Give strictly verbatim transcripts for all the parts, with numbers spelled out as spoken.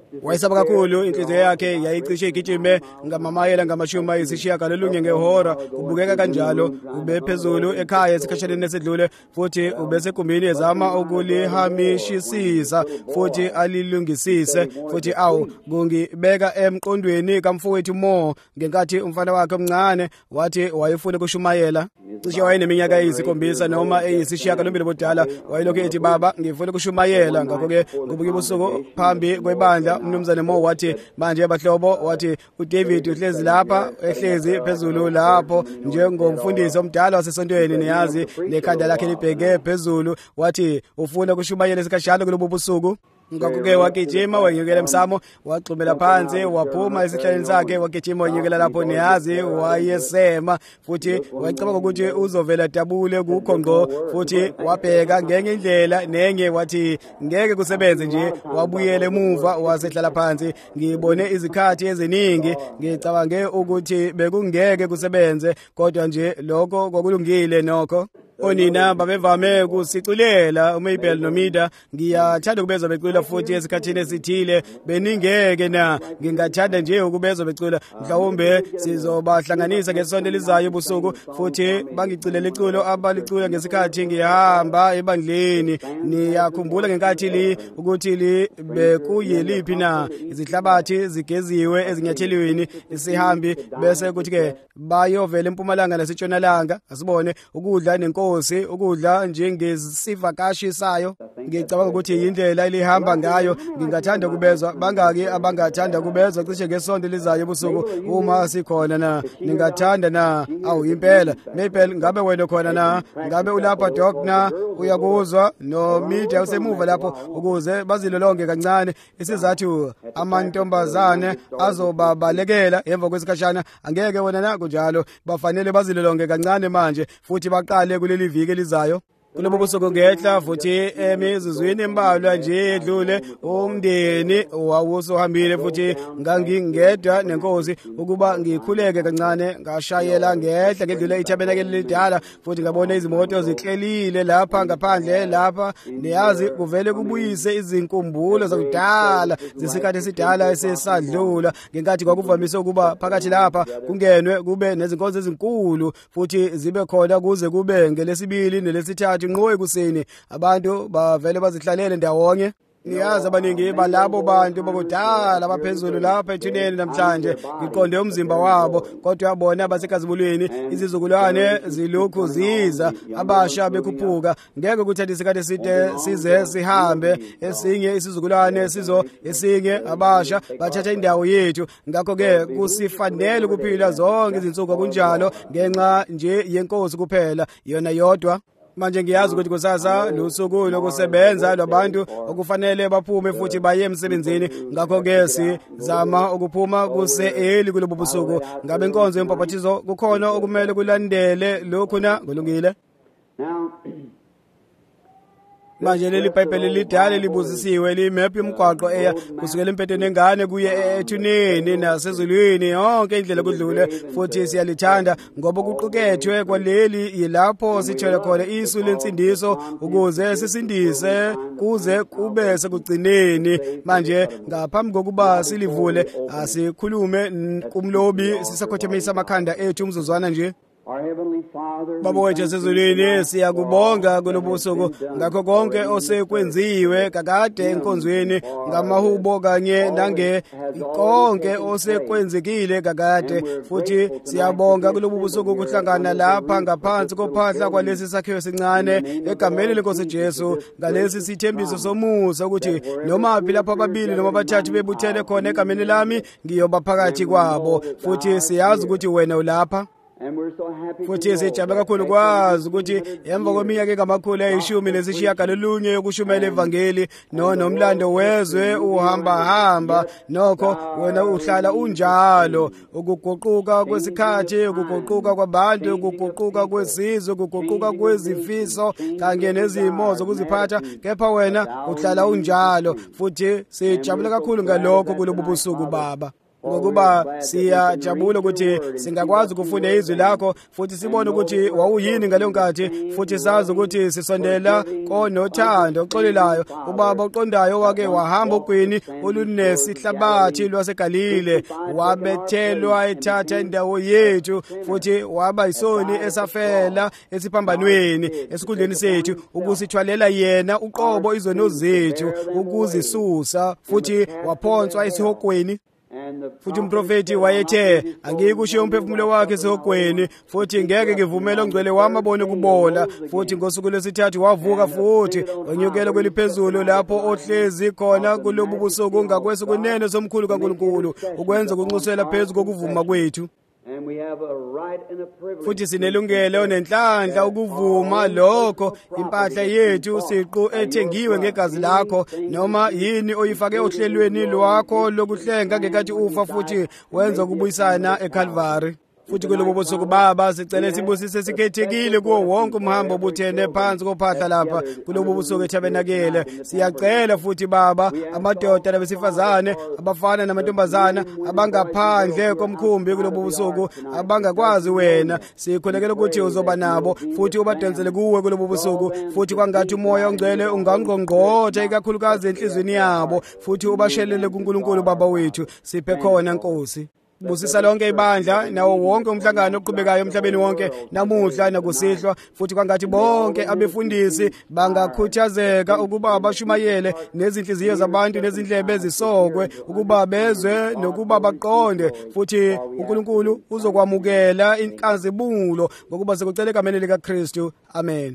wayesaba kakhulu, inhliziyo yakhe yayicishe igijime ngamamayela ngamashumi ayisishiyagalolunye ngehora. Ubukeka kanjalo, ube phezulu ekhaya esikhashaneni esedlule, futhi ubesegumbini ezama ukulihamishisisa futhi alilungisise, futhi awu kungibeka emqondweni kamfowethu Mo ngenkathi umfana wakhe omncane wathi wayefuna ukushumayela. Cishe wayeneminyaka eyisikhombisa noma eyisishiyagalombili budala, wayelokhu ethi, baba ngifuna ukushumayela. Ngakho-ke kubuke ubusuku phambi kwebandla umnumzane Mo wathi, manje bahlobo, wathi uDavid uhlezi lapha, ehlezi phezulu lapho njengomfundisi omdala wasesontweni, niyazi nekhanda lakhe libheke phezulu, wathi ufuna ukushumayela isikhashana kulobu busuku. Ngakho-ke wagijima wanyukela emsamo, waxhumela phansi, waphuma esihlalweni sakhe, wagijima wanyukela lapho, niyazi wayesema, futhi wacabanga ukuthi uzovela dabule kukho ngqo, futhi wabheka ngenye indlela nenye, wathi ngeke kusebenze nje. Wabuyela emuva wasehlala phansi. Ngibone izikhathi eziningi ngicabange ukuthi bekungeke kusebenze, kodwa nje lokho kwakulungile nokho. Onina babevame kusiculela uMabel noMida. Ngiyathanda ukubezwa becula futhi esikhathini esithile beningeke na ngingathanda nje ukubezwa becula. Mhlawumbe sizobahlanganisa ngesonto elizayo ebusuku futhi bangiculela iculo abalicula ngesikhathi ngihamba ebandleni. Niyakhumbula ngenkathi li ukuthi li bekuyiliphi na izihlabathi zigeziwe ezinyathelweni isihambi, bese kuthi ke bayovela empumalanga nasentshonalanga asibone ukudla nenkosi, ukudla njengesivakashi sayo. Ngicabanga ukuthi indlela elihamba ngayo. Ngingathanda kubezwa bangaki abangathanda kubezwa cishe ngesonto lizayo ebusuku uma sikhona na. Ningathanda na? Awu impela Mabel, ngabe wena khona na? Ngabe ulapha Doc na? Uyakuzwa no media usemuva lapho ukuze bazilolonge kancane. Isizathu amantombazane azobabalekela emva kwesikhashana. Angeke wena na kunjalo, bafanele bazilolonge kancane manje futhi baqale kuleli viki elizayo. Kulobo busuku ngehla futhi emizuzwini embalwa nje edlule umndeni wawusohambile futhi ngangingedwa nenkosi ukuba ngikhuleke kancane. Ngashayela ngehla ngedlule ithabenakeli lidala futhi ngabona izimoto ziklelile lapha ngaphandle lapha. Niyazi kuvele kubuyise izinkumbulo zakudala zesikhathi esidala esesadlula, ngenkathi kwakuvamise ukuba phakathi lapha kungenwe kube nezinkonzo ezinkulu futhi zibe khona kuze kube ngelesibili nelesithathu nqo ekuseni. Abantu bavele bazihlalele ndawonye. Niyazi abaningi balabo bantu bakudala abaphezulu lapha ethuneni namhlanje ngiqonde umzimba wabo, kodwa bona basekazibulweni izizukulwane zilokhu ziza abasha bekhuphuka. Ngeke kuthathe isikhathi eside size sihambe esinye isizukulwane sizo esinye abasha bathatha indawo yethu. Ngakho-ke kusifanele ukuphila zonke izinsuku kunjalo ngenxa nje yenkosi kuphela yona yodwa. Manje ngiyazi ukuthi kusasa lusuku lokusebenza labantu okufanele baphume futhi baye emsebenzini. Ngakho-ke sizama ukuphuma kuse-eli kulobu busuku. Ngabe inkonzo yempaphathizo kukhona okumele kulandele lokhu na? Kulungile. Manje leli Bhayibheli lidala libuzisiwe limephi umgwaqo eya kusukela empeteni engane kuye ethuneni nasezulwini yonke indlela kudlule, futhi siyalithanda ngoba kuqukethwe kwaleli yilapho sithola khona isu lensindiso ukuze sisindise kuze kube sekugcineni. Manje ngaphambi kokuba silivule asikhulume kumlobi sisakhothamisa amakhanda ethu umzuzwana nje. Baba wethu esezulwini, siyakubonga kulobu busuku ngakho konke osekwenziwe kakade enkonzweni ngamahubo kanye nange konke osekwenzekile kakade, futhi siyabonga kulobu busuku kuhlangana lapha ngaphansi kophahla kwalesi sakhiwo esincane egameni lenkosi Jesu, ngalesi sithembiso somusa ukuthi noma phi lapha ababili noma bathathu bebuthele khona egameni lami ngiyoba phakathi kwabo, futhi siyazi ukuthi wena ulapha. Futhi sijabula kakhulu kwazi ukuthi emva kweminyaka engamakhulu ayishumi nesishiyagalolunye yokushumela ivangeli no nomlando wezwe uhamba hamba nokho wena uhlala unjalo. Ukuguquka kwesikhathi, ukuguquka kwabantu, ukuguquka kwesizwe, ukuguquka kwezifiso kanye nezimo zokuziphatha, kepha wena uhlala unjalo, futhi sijabula kakhulu ngalokho kulobu busuku Baba. ngokuba siyajabula ukuthi singakwazi ukufunda izwi lakho futhi sibone ukuthi wawuyini ngaleyo nkathi futhi sazi ukuthi sisondela konothando oxolelayo ubaba oqondayo wake wahamba ogwini olunesihlabathi lwaseGalile wabethelwa ethatha indawo yethu futhi waba yisoni esafela esiphambanweni esikhundleni sethu ukusithwalela yena uqobo izono zethu ukuzisusa futhi waphonswa esihogweni. Futhi umprofeti wayethe angikushiya umphefumulo wakhe esihogweni futhi ngeke ngivumele ongcwele wami abone kubola. Futhi ngosuku lwesithathu wavuka futhi wanyukela kweliphezulu lapho ohlezi khona kulobu busuku ngakwesokunene somkhulu kaNkulunkulu ukwenza ukunxusela phezu kokuvuma kwethu. Futhi sinelungelo nenhlanhla ukuvuma lokho impahla yethu siqu ethengiwe ngegazi lakho noma yini oyifake ohlelweni lwakho lokuhlenga ngekathi ufa futhi wenza ukubuyisana eCalvary. Futhi kulobo busuku baba sicela sibusise sikhethekile kuwo wonke umhambo obuthene phansi kophahla lapha kulobo busuku eTabenakele. Siyacela futhi baba amadoda nabesifazane abafana namantombazana abangaphandle komkhumbi kulobo busuku abangakwazi wena sikhulekela ukuthi uzoba nabo futhi ubadonsele kuwe kulobo busuku futhi kwangathi umoya ongcwele ungangqongqotha ikakhulukazi enhlizweni yabo futhi ubashelele kuNkulunkulu baba wethu siphe khona Nkosi. Busisa lonke ibandla nawo wonke umhlangano oqhubekayo emhlabeni wonke namuhla nakusihlwa futhi kwangathi bonke abefundisi bangakhuthazeka ukuba abashumayele nezinhliziyo zabantu nezindlebe ezisokwe ukuba bezwe nokuba baqonde futhi uNkulunkulu uzokwamukela inkazibulo ngokuba sekucela egameni likaKristu. Amen.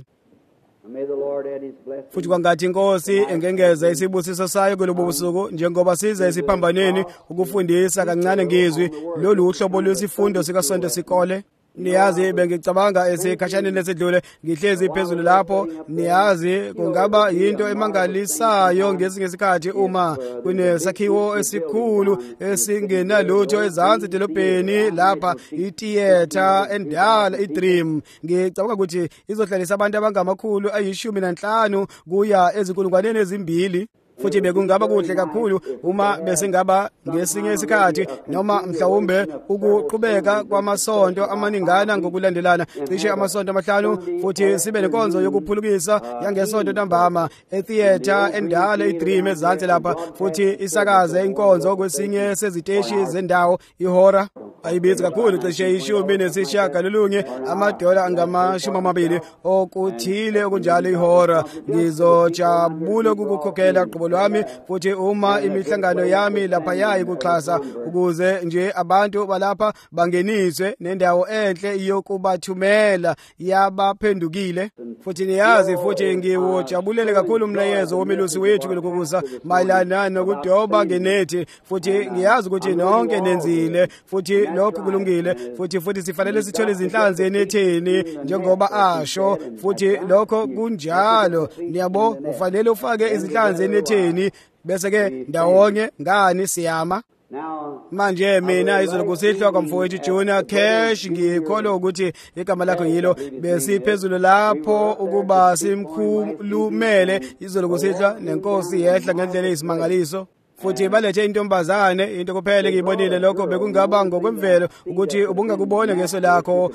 Futhi kwangathi Inkosi engengeza isibusiso sayo kulobo busuku njengoba siza esiphambaneni ukufundisa kancane ngizwi lolu uhlobo lwesifundo sikaSonto Sikole. Niyazi bengicabanga esikhashaneni esedlule ngihlezi phezulu lapho niyazi kungaba into emangalisayo ngesinye isikhathi uma kunesakhiwo esikhulu esingenalutho ezansi edolobheni lapha itheater endala iDream. Ngicabanga ukuthi izohlalisa abantu abangamakhulu ayishumi nanhlanu kuya ezinkulungwaneni ezimbili. Futhi bekungaba kuhle kakhulu uma besingaba ngesinye isikhathi noma mhlawumbe ukuqhubeka kwamasonto amaningana ngokulandelana cishe amasonto amahlanu futhi sibe nenkonzo yokuphulukisa yangesonto ntambama etheater endala iDream ezansi lapha futhi isakaze inkonzo kwesinye seziteshi zendawo ihora ayibizi kakhulu cishe ishumi nesishiyagalolunye amadola angamashumi amabili okuthile okunjalo ihora. Ngizojabula ukukhokhela lwami futhi uma imihlangano yami lapha yayi kuxhasa ukuze nje abantu balapha bangeniswe nendawo enhle yokubathumela yabaphendukile. Futhi niyazi futhi ngiwojabulele kakhulu umlayezo womelusi wethu kulokuza mayelana nokudoba ngenethi futhi ngiyazi ukuthi nonke nenzile futhi lokho kulungile futhi futhi sifanele sithole izinhlanzi enetheni njengoba asho futhi lokho kunjalo. Niyabo ufanele ufake izinhlanzi enetheni bese ke ndawonye ngani siyama. Manje mina izolo kusihlwa kwamfowethu Junior Cash ngikholwa ukuthi igama lakho yilo besiphezulu lapho ukuba simkhulumele izolo kusihlwa nenkosi yehla ngendlela eyisimangaliso. Futhi balethe intombazane into kuphela ngiyibonile lokho bekungaba ngokwemvelo ukuthi ubungakubona ngeso lakho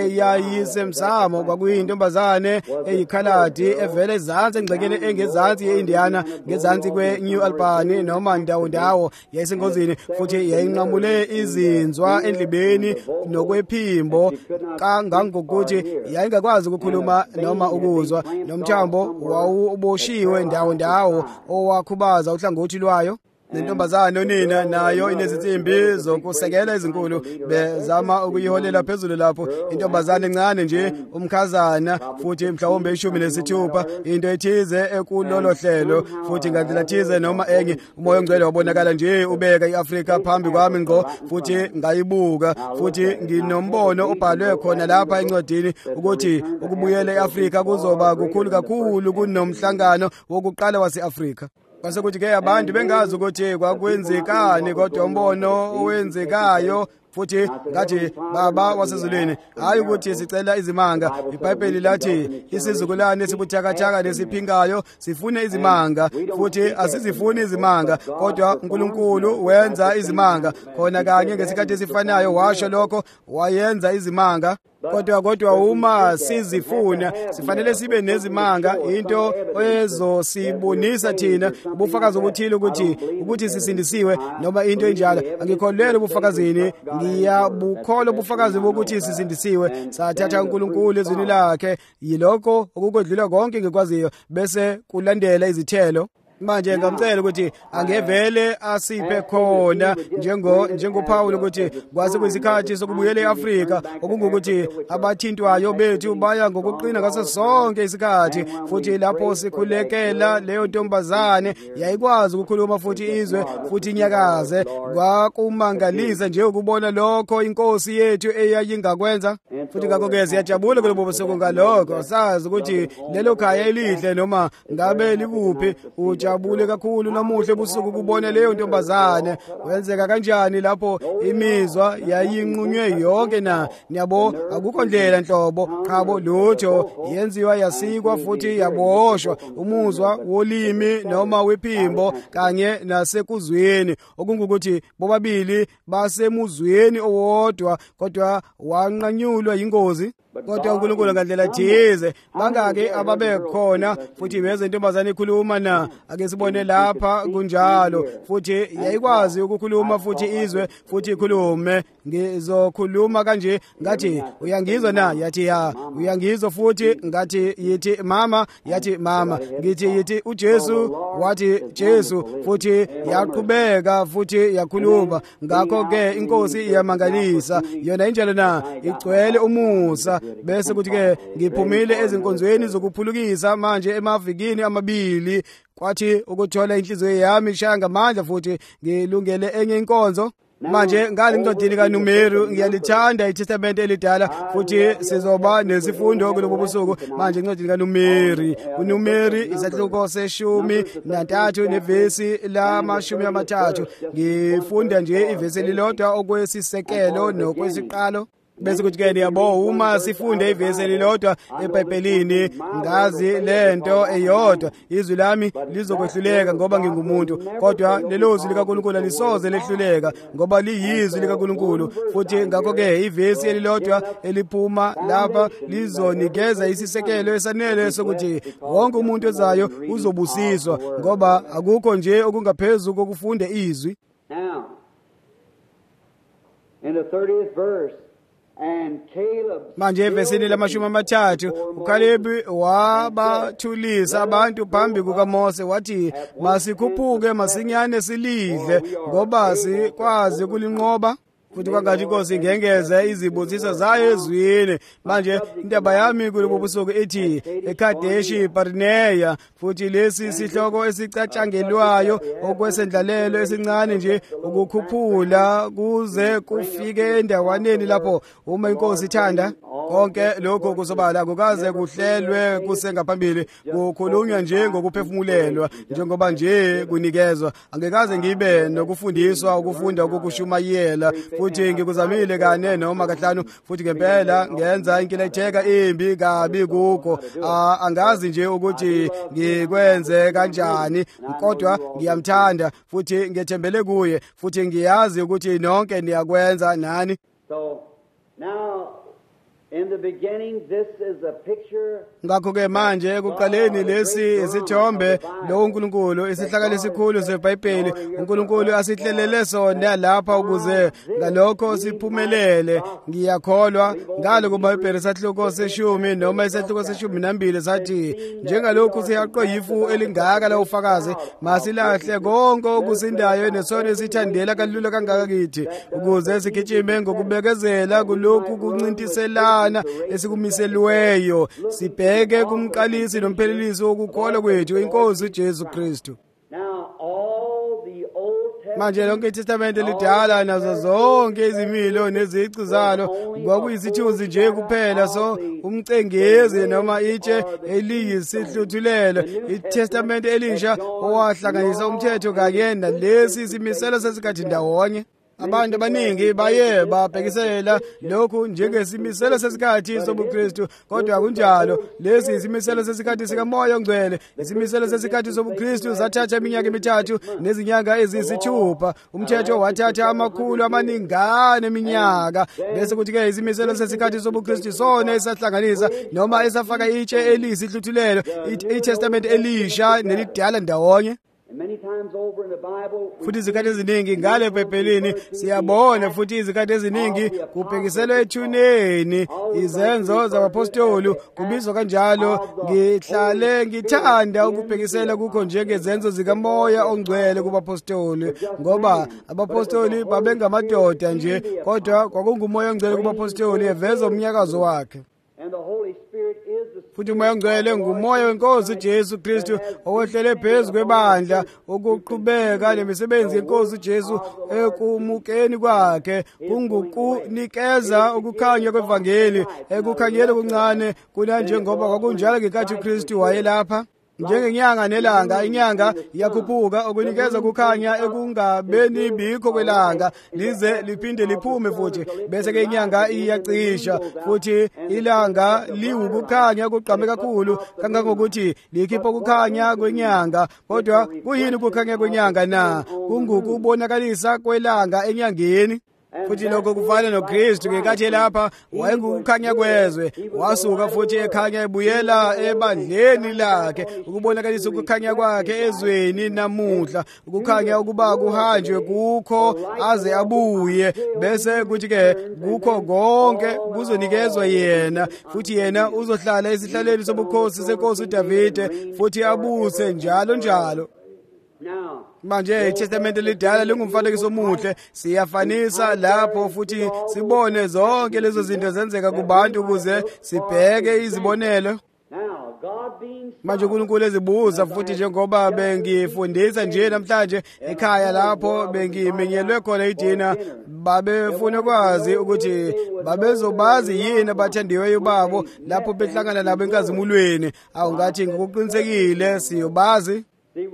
eyayisemsamo kwakuyintombazane eyikhaladi evele ezansi engcekeni engezansi yeIndiana ngezansi kweNew Albany noma ndawo ndawo yayisengozini futhi yayinqamule izinzwa endlebeni nokwephimbo kangangokuthi yayingakwazi ukukhuluma noma ukuzwa nomthambo wawuboshiwe ndawo ndawo owakhubaza uhlangothi lwayo. Nentombazane onina nayo inezinsimbi zokusekela izinkulu bezama ukuyiholela phezulu lapho intombazane encane nje umkhazana futhi mhlawumbe ishumi nesithupha into ethize ekulolo hlelo futhi ngandlela thize noma enye umoya ongcwele wabonakala nje ubeka iAfrika phambi kwami ngqo futhi ngayibuka futhi nginombono obhalwe khona lapha encwadini ukuthi ukubuyela eAfrika kuzoba kukhulu kakhulu kunomhlangano wokuqala waseAfrika. kwase kuthi ke abantu bengazi ukuthi kwakwenzekani kodwa umbono owenzekayo futhi ngathi baba wasezulwini hayi ukuthi sicela izimanga. iBhayibheli lathi isizukulwane esibuthakathaka lesiphingayo sifune izimanga futhi asizifuni izimanga kodwa uNkulunkulu wenza izimanga khona kanye ngesikhathi esifanayo washo lokho wayenza izimanga. Kodwa kodwa uma sizifuna sifanele sibe nezimanga into ezosibonisa thina ubufakazi obuthile ukuthi ukuthi sisindisiwe noma into enjalo. Angikholelwa ubufakazini, ngiyabukholwa ubufakazi bokuthi sisindisiwe sathatha uNkulunkulu ezwini lakhe yilokho okukodlula konke ngikwaziyo bese kulandela izithelo. Manje ngamcela ukuthi angevele asiphe khona njengo njengoPaul ukuthi kwase kwesikhathi sokubuyela eAfrika okungukuthi abathintwayo bethu baya ngokuqina ngaso sonke isikhathi futhi lapho sikhulekela leyo ntombazane yayikwazi ukukhuluma futhi izwe futhi inyakaze. Kwakumangalisa nje ukubona lokho inkosi yethu eyayingakwenza futhi ngakho-ke siyajabula kulobo busuku ngalokho sazi ukuthi lelo khaya elihle noma ngabe likuphi ujabule kakhulu namuhla ebusuku kubona leyo ntombazane. Wenzeka kanjani lapho imizwa yayinqunywe yonke na niyabo akukho ndlela nhlobo qhabo lutho yenziwa yasikwa futhi yaboshwa umuzwa wolimi noma wephimbo kanye nasekuzweni okungukuthi bobabili basemuzweni owodwa kodwa wanqanyulwa ingozi. Kodwa uNkulunkulu ngandlela thize bangake ababekhona futhi beze intombazane ikhuluma na ake sibone lapha kunjalo futhi yayikwazi ukukhuluma futhi izwe futhi ikhulume. Ngizokhuluma kanje ngathi uyangizwa na yathi ya uyangizwa futhi ngathi yithi mama yathi mama ngithi yithi uJesu wathi Jesu futhi yaqhubeka futhi yakhuluma. Ngakho ke inkosi iyamangalisa yona injalo na igcwele umusa. Bese kuthi ke ngiphumile ezinkonzweni zokuphulukisa manje emavikini amabili kwathi ukuthola inhliziyo yami ishaya ngamandla futhi ngilungele enye inkonzo. Manje ngali ngidodini kaNumeri ngiyalithanda iTestament elidala futhi sizoba nesifundo kulobo busuku manje ngidodini kaNumeri. uNumeri isahluko seshumi nantathu nevesi lamashumi amathathu. Ngifunda nje ivesi elilodwa okwesisekelo nokwesiqalo. Bese kuthi ke yabo uma sifunde ivesi elilodwa eBhayibhelini ngazi lento eyodwa izwi lami lizokwehluleka ngoba ngingumuntu kodwa lelo zwi likaNkulunkulu lisoze lehluleka ngoba liyizwi likaNkulunkulu futhi ngakho ke ivesi elilodwa eliphuma lapha lizonikeza isisekelo esanele sokuthi wonke umuntu ezayo uzobusiswa ngoba akukho nje okungaphezulu kokufunde izwi. Now in the thirtieth verse manje evesini lamashumi amathathu uKhalebi wabathulisa abantu phambi kukaMose wathi masikhuphuke masinyane silidle ngoba sikwazi kulinqoba futhi kwangathi inkosi ingengeze izibusiso zayo ezwini. Manje indaba yami kulobo busuku ethi eKhadeshi Barneya futhi lesi sihloko esicatshangelwayo okwesendlalelo esincane nje ukukhuphula kuze kufike endawaneni lapho uma inkosi ithanda konke lokho kusobala kukaze kuhlelwe kusengaphambili kukhulunywa nje ngokuphefumulelwa njengoba nje kunikezwa. Angekaze ngibe nokufundiswa ukufunda ukukushumayela futhi ngikuzamile kane noma kahlanu futhi ngempela ngenza inkinetheka imbi kabi kukho. Angazi nje ukuthi ngikwenze kanjani kodwa ngiyamthanda futhi ngethembele kuye futhi ngiyazi ukuthi nonke niyakwenza nani. So now in the beginning this is a picture. Ngakho ke manje ekuqaleni lesi isithombe lo uNkulunkulu isihlakalo esikhulu seBhayibheli uNkulunkulu asihlelele sona lapha ukuze ngalokho siphumelele. Ngiyakholwa ngalo kuBhayibheli sahluko seshumi noma isahluko seshumi nambili sathi njengalokhu siyaqoyifu elingaka la ufakazi masilahle konke okusindayo nesono esithandela kalula kangaka kithi ukuze sigijime ngokubekezela kulokhu kuncintiselana esikumiselweyo sibheke kumqalisi nomphelelisi wokukholwa kwethu inkosi uJesu Kristu. Now all the Old manje lonke iTestament elidala nazo zonke izimilo nezici zalo kwakuyisithuzi nje kuphela. So umcengezi noma itshe eliyisihluthulelo iTestament elisha owahlanganisa umthetho kanye nalesi simiselo sesikhathi ndawonye. Abantu abaningi baye babhekisela lokhu njengesimiselo sesikhathi sobuKristu, kodwa kunjalo. Lesi isimiselo sesikhathi sikaMoya oNgcwele. Isimiselo sesikhathi sobuKristu sathatha iminyaka emithathu nezinyanga eziyisithupha. Umthetho wathatha amakhulu amaningana eminyaka. Bese kuthi-ke isimiselo sesikhathi sobuKristu sona esahlanganisa noma esafaka itshe eliyisihluthulelo iTestament elisha nelidala ndawonye. Futhi izikhathi eziningi ngale eBhayibhelini siyabona futhi izikhathi eziningi kubhekiselwe ethuneni izenzo zabapostoli kubizwa kanjalo. Ngihlale ngithanda ukubhekisela kukho njengezenzo zikaMoya oNgcwele kubapostoli, ngoba abapostoli babengamadoda nje, kodwa kwakunguMoya oNgcwele kubapostoli eveza umnyakazo wakhe. Futhi uMoya oNgcwele ngumoya weNkosi uJesu Kristu owehlele phezu kwebandla ukuqhubeka nemisebenzi yeNkosi uJesu ekumukeni kwakhe, kungukunikeza ukukhanya kwevangeli ekukhanyeni okuncane kunanje, ngoba kwakunjalo ngenkathi uKristu wayelapha. Njengenyanga nelanga, inyanga iyakhuphuka ukunikeza ukukhanya ekungabeni bikho kwelanga lize liphinde liphume futhi, bese ke inyanga iyacisha futhi ilanga liwukukhanya okuqhame kakhulu kangangokuthi likhipha ukukhanya kwenyanga. Kodwa kuyini ukukhanya kwenyanga na? Kungukubonakalisa kwelanga enyangeni. Futhi lokho kufana noKristu ngenkathi lapha wayengukukhanya kwezwe, wasuka futhi ekhanya ebuyela ebandleni lakhe ukubonakalisa ukukhanya kwakhe ezweni namuhla, ukukhanya ukuba kuhanjwe kukho aze abuye. Bese kuthi-ke kukho konke kuzonikezwa yena, futhi yena uzohlala esihlalweni sobukhosi senkosi uDavide futhi abuse njalo njalo. Manje iTestament elidala lingumfanekiso omuhle. Siyafanisa lapho futhi sibone zonke lezo zinto zenzeka kubantu ukuze sibheke izibonelo. Manje uNkulunkulu ezibuza futhi, njengoba bengifundisa nje namhlanje ekhaya lapho bengiminyelwe khona idina, babefuna kwazi ukuthi babezobazi yini abathandiweyo babo lapho behlangana nabo enkazimulweni. Awungathi ngikuqinisekile siyobazi.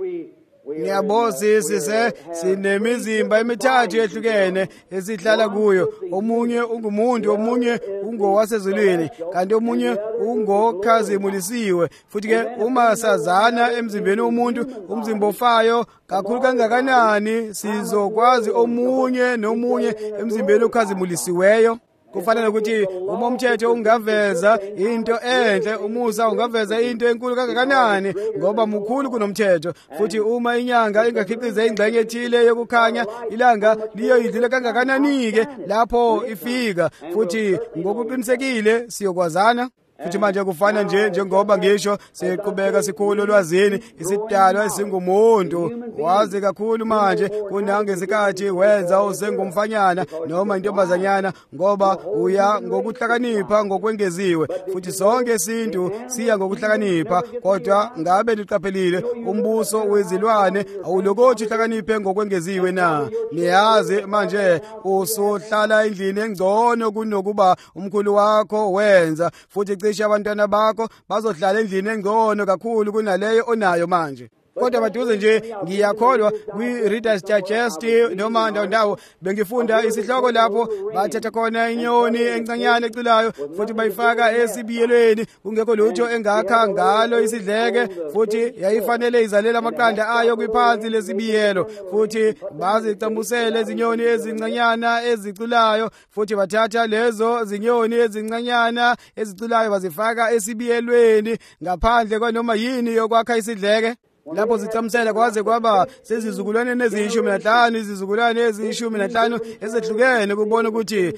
Ngiyabona sise sinemizimba emithathu ehlukene esihlala kuyo. Omunye ungumuntu, omunye ungowasezulwini, kanti omunye ungokhazimulisiwe. Futhi-ke uma sazana emzimbeni womuntu, umzimba ofayo kakhulu kangakanani, sizokwazi omunye nomunye emzimbeni okhazimulisiweyo. Kufana nokuthi uma umthetho ungaveza into enhle, umusa ungaveza into enkulu kangakanani, ngoba mkhulu kunomthetho. Futhi uma inyanga ingakhiqiza ingxenye ethile yokukhanya, ilanga liyoyidlula kangakanani-ke lapho ifika. Futhi ngokuqinisekile siyokwazana. Futhi manje kufana nje njengoba ngisho siqhubeka sikhulu olwazini, isidalwa esingumuntu wazi kakhulu manje kunangesikhathi wenza usengumfanyana noma intombazanyana, ngoba uya ngokuhlakanipha ngokwengeziwe. Futhi sonke isintu siya ngokuhlakanipha, kodwa ngabe liqaphelile umbuso wezilwane awulokothi uhlakaniphe ngokwengeziwe na? Niyazi manje usuhlala endlini engcono kunokuba umkhulu wakho wenza, futhi cishe abantwana bakho bazohlala endlini engcono kakhulu kunaleyo onayo manje. Kodwa baduze nje ngiyakholwa kwi-Reader's Digest noma ndawo ndawo bengifunda isihloko lapho bathatha khona inyoni encanyane ecilayo futhi bayifaka esibiyelweni, kungekho lutho engakha ngalo isidleke, futhi yayifanele izalela amaqanda ayo kwiphansi lesibiyelo, futhi bazicambusele izinyoni ezincanyana eziculayo, futhi bathatha lezo zinyoni ezincanyana eziculayo bazifaka esibiyelweni ngaphandle kwanoma yini yokwakha isidleke. Lapho zicamisela kwaze kwaba sezizukulwane eziyishumi nanhlanu, izizukulwane eziyishumi nanhlanu ezehlukene kubona ukuthi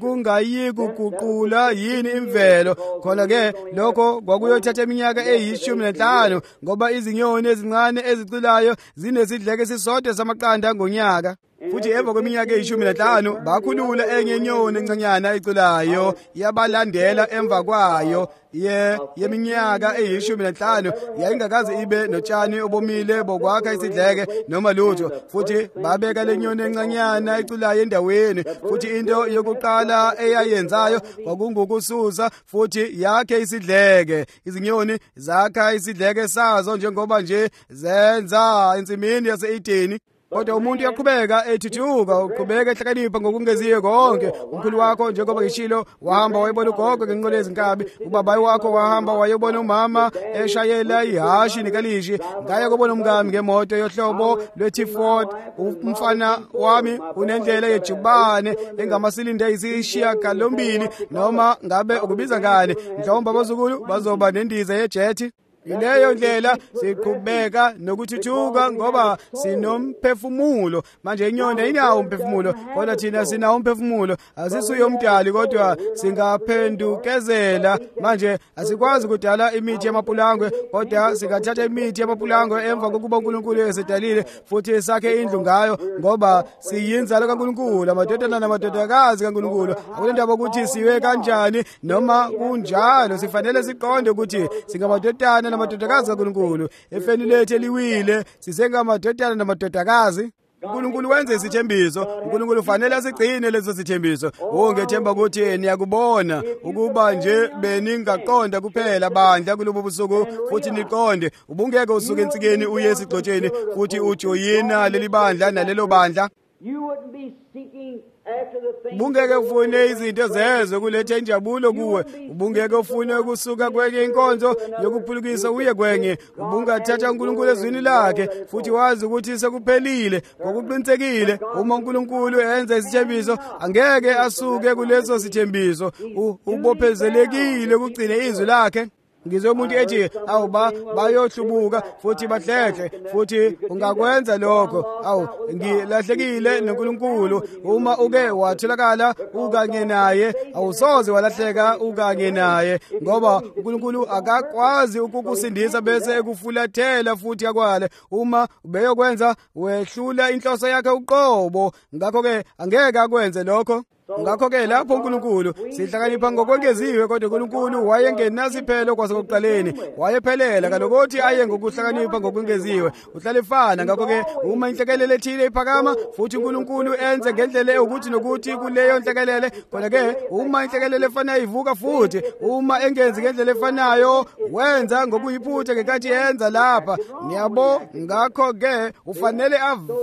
bekungayikuguqula yini imvelo. Khona-ke lokho kwakuyothatha iminyaka eyishumi nanhlanu, ngoba izinyoni ezincane eziculayo zinesidleke esisodwa samaqanda ngonyaka. futhi emva kweminyaka eyishumi nanhlanu bakhulula enye inyoni encanyana eculayo yabalandela emva kwayo ye yeminyaka eyishumi nanhlanu yayingakaze ibe notshani obomile bokwakha isidleke noma lutho futhi babeka lenyoni encanyana eculayo endaweni futhi into yokuqala eyayenzayo kwakungukususa futhi yakhe isidleke. Izinyoni zakha isidleke sazo njengoba nje zenza ensimini yase-Edeni. Kodwa umuntu uyaqhubeka ethuthuka, uqhubeka ehlakanipha ngokungeziwe konke. Umkhulu wakho njengoba ngishilo wahamba wayebona ugogo ngenqola yezinkabi, ubaba wakho wahamba wayebona umama eshayela ihashi nekalishi, ngaya kubona umkami ngemoto yohlobo lwe-T-Ford. Umfana wami unendlela yejubane engamasilinde ayisishiyagalombili noma ngabe ukubiza ngane, mhlawumbe abazukulu bazoba nendiza yejethi. Ileyo ndlela siqhubeka nokuthuthuka ngoba sinomphefumulo. Manje inyoni inawo umphefumulo, kodwa thina sinawo umphefumulo. Asisuye umdali kodwa singaphendukezela. Manje asikwazi ukudala imithi yamapulangwe, kodwa singathatha imithi yamapulangwe emva kokuba uNkulunkulu esedalile futhi sakhe indlu ngayo, ngoba siyinzalo kaNkulunkulu, amadodana namadodakazi kaNkulunkulu. Akulendaba ukuthi siwe kanjani noma kunjalo, sifanele siqonde ukuthi singamadodana namadodakazi kaNkulunkulu. Efeni lethu eliwile sisengamadodana namadodakazi. uNkulunkulu wenze isithembiso, uNkulunkulu ufanele asigcine leso sithembiso. Ongethemba ukuthi niyakubona ukuba nje beningaqonda kuphela bandla kulobo busuku futhi niqonde ubungeke usuke ensikeni uye esigcotsheni futhi ujoyina leli bandla nalelo bandla. You wouldn't be seeking after the things. Ubungeke ufune izinto zezwe kulethe injabulo kuwe. Ubungeke ufune ukusuka kwenye inkonzo yokuphulukisa uye kwenye. Ubungathatha uNkulunkulu ezwini lakhe futhi wazi ukuthi sekuphelile ngokuqinisekile. Uma uNkulunkulu enza isithembiso angeke asuke kuleso sithembiso. Ubophezelekile ukugcina izwi lakhe. Ngizwe umuntu ethi awu ba bayohlubuka futhi bahlehle futhi ungakwenza lokho. Awu ngilahlekile noNkulunkulu. Uma uke watholakala ukanye naye awusoze walahleka ukanye naye, ngoba uNkulunkulu akakwazi ukukusindisa bese ekufulathela futhi akwale. Uma ubeyokwenza wehlula inhloso yakhe uqobo, ngakho ke angeke akwenze lokho. Ngakho ke lapho uNkulunkulu sihlakanipha ngokwengeziwe, kodwa uNkulunkulu wayengenasiphelo kwasekuqaleni, wayephelela kalokuthi aye ngokuhlakanipha ngokwengeziwe uhlalefana. Ngakho ke uma inhlekelele ethile iphakama futhi uNkulunkulu enze ngendlela ukuthi nokuthi kuleyo nhlekelele, kodwa ke uma inhlekelele efanayo ivuka futhi, uma engenzi ngendlela efanayo wenza ngokuyiphutha ngenkathi yenza lapha. Niyabo, ngakho ke ufanele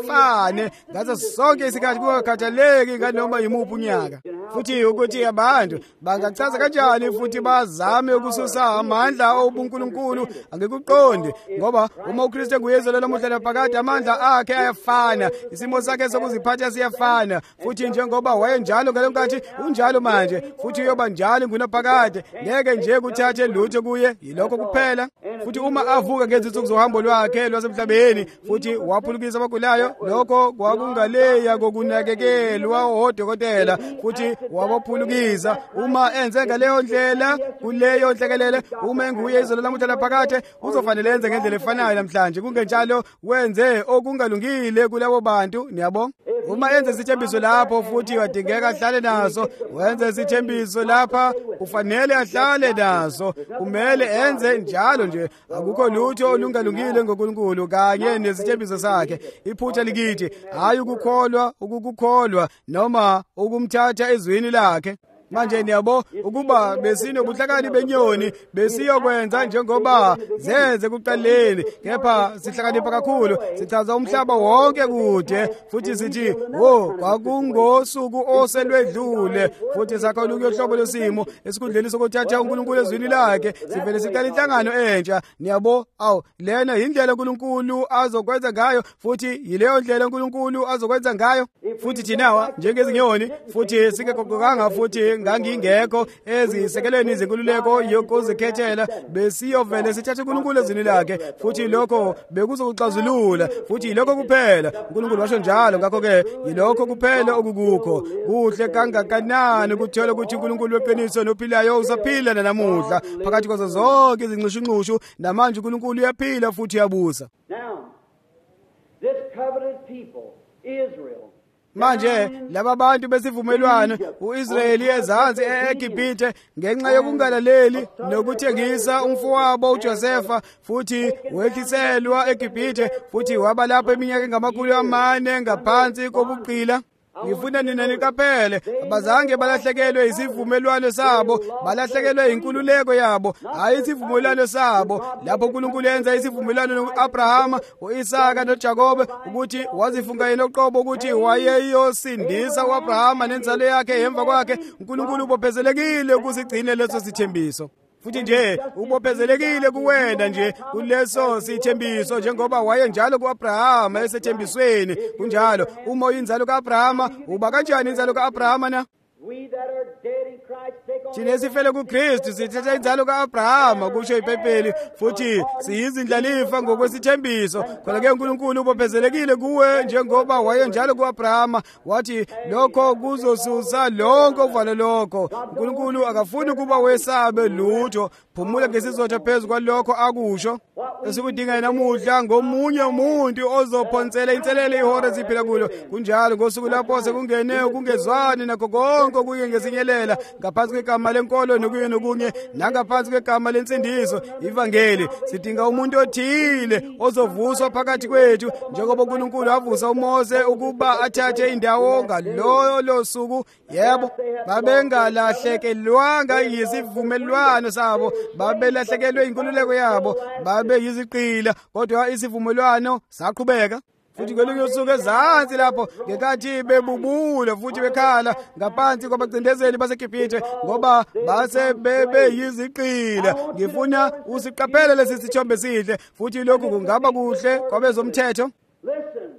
afane ngaso sonke isikhathi kungakhathaleki nganoma yimuphi unyaka. Futhi ukuthi abantu bangachaza kanjani futhi bazame ukususa amandla obuNkulunkulu angekuqondi, ngoba uma uKristu enguyezelo lamuhla laphakade amandla akhe ayafana, isimo sakhe sokuziphatha siyafana, futhi njengoba wayenjalo ngalonkathi unjalo manje futhi uyoba njalo ngunaphakade. Ngeke nje kuthathe lutho kuye, yilokho kuphela. Futhi uma avuka ngezinsuku zohambo lwakhe lwasemhlabeni futhi waphulukisa abagulayo, lokho kwakungaleya kokunakekelwa odokotela futhi wabaphulukisa. Uma enze ngaleyo ndlela kuleyo nhlekelele, uma enguye izolo lamuhla laphakade uzofanele enze ngendlela efanayo namhlanje. Kungenjalo wenze okungalungile kulabo bantu. Niyabonga. Uma enze isithembiso lapho futhi wadingeka ahlale naso, wenze isithembiso lapha ufanele ahlale naso. Kumele enze njalo nje. Akukho lutho olungalungile ngoNkulunkulu kanye nesithembiso sakhe. Iphutha likithi hayi ukukholwa ukukukholwa noma ukumthatha ezwini lakhe. Manje niyabo ukuba besinobuhlakani benyoni besiyokwenza njengoba zenze kuqaleni, kepha sihlakanipha kakhulu, sichaza umhlaba wonke kude futhi sithi wo kwakungosuku oselwedlule futhi sakho lukuyohlobo losimo esikhundleni sokuthatha uNkulunkulu ezwini lakhe sivele siqala inhlangano entsha. Niyabo, awu lena indlela uNkulunkulu azokwenza ngayo futhi yileyo ndlela uNkulunkulu azokwenza ngayo. Futhi thinawa njengezinyoni futhi singaqoqokanga futhi ngangingekho ezisekeleni izinkululeko yokuzikhethela, besiyovele sithathe uNkulunkulu ezwini lakhe futhi lokho bekuzokuxazulula futhi yilokho kuphela. uNkulunkulu washo njalo. Ngakho ke yilokho kuphela okukukho. Kuhle kangakanani ukuthola ukuthi uNkulunkulu weqiniso nophilayo usaphila namuhla phakathi kwazo zonke izinxushunxushu, namanje uNkulunkulu uyaphila futhi uyabusa. Now, this covenant people, Israel, manje laba bantu besivumelwano uIsrayeli ezansi eGibhithe ngenxa yokungalaleli nokuthengisa umfowabo uJosefa futhi wehliselwa eGibhithe futhi waba lapho iminyaka engamakhulu amane ngaphansi kobuqila. Ngifuna nina niqaphele abazange balahlekelwe isivumelwano sabo, balahlekelwe inkululeko yabo, hayi isivumelwano sabo. Lapho uNkulunkulu yenza isivumelwano noAbrahama, uIsaka noJakobe ukuthi wazifunga yena uqobo ukuthi wayeyosindisa uAbrahama nenzalo yakhe emva kwakhe, uNkulunkulu ubophezelekile ukusigcina leso sithembiso. Futhi nje ubophezelekile kuwena nje kuleso sithembiso njengoba wayenjalo kuAbrahama esethembisweni. Kunjalo uma uyinzalo kaAbrahama, uba kanjani inzalo kaAbrahama na? Thina esifele kuKristu sithatha inzalo kaAbrahama kusho iBhayibheli, futhi siyizindlalifa ngokwesithembiso. Khona-ke uNkulunkulu ubophezelekile kuwe njengoba wayenjalo kuAbrahama, wathi lokho kuzosusa lonke uvalo lokho. uNkulunkulu akafuni ukuba wesabe lutho, phumula ngesizotha phezu kwalokho akusho. Esikudinga namuhla ngomunye umuntu ozophonsela inselele ihora siphila kulo. Kunjalo ngosuku lapho sekungene ukungezwani nakho konke kuye ngesinyelela ngaphansi kwegama lenkolo nokuye nokunye nangaphansi kwegama lensindiso ivangeli. Sidinga umuntu othile ozovuswa phakathi kwethu njengoba uNkulunkulu wavusa uMose ukuba athathe indawo ngaloyo losuku. Yebo, babengalahlekelwanga yisivumelwano sabo, babelahlekelwe inkululeko yabo, babe yiziqila, kodwa isivumelwano saqhubeka. Futhi ngelinye usuku ezansi lapho ngekathi bebubula futhi bekhala ngaphansi kwabacindezeli baseGibhithe ngoba base bebe yiziqila. Ngifuna usiqaphele lesi sithombe sihle, futhi lokhu kungaba kuhle kwabezomthetho. Listen,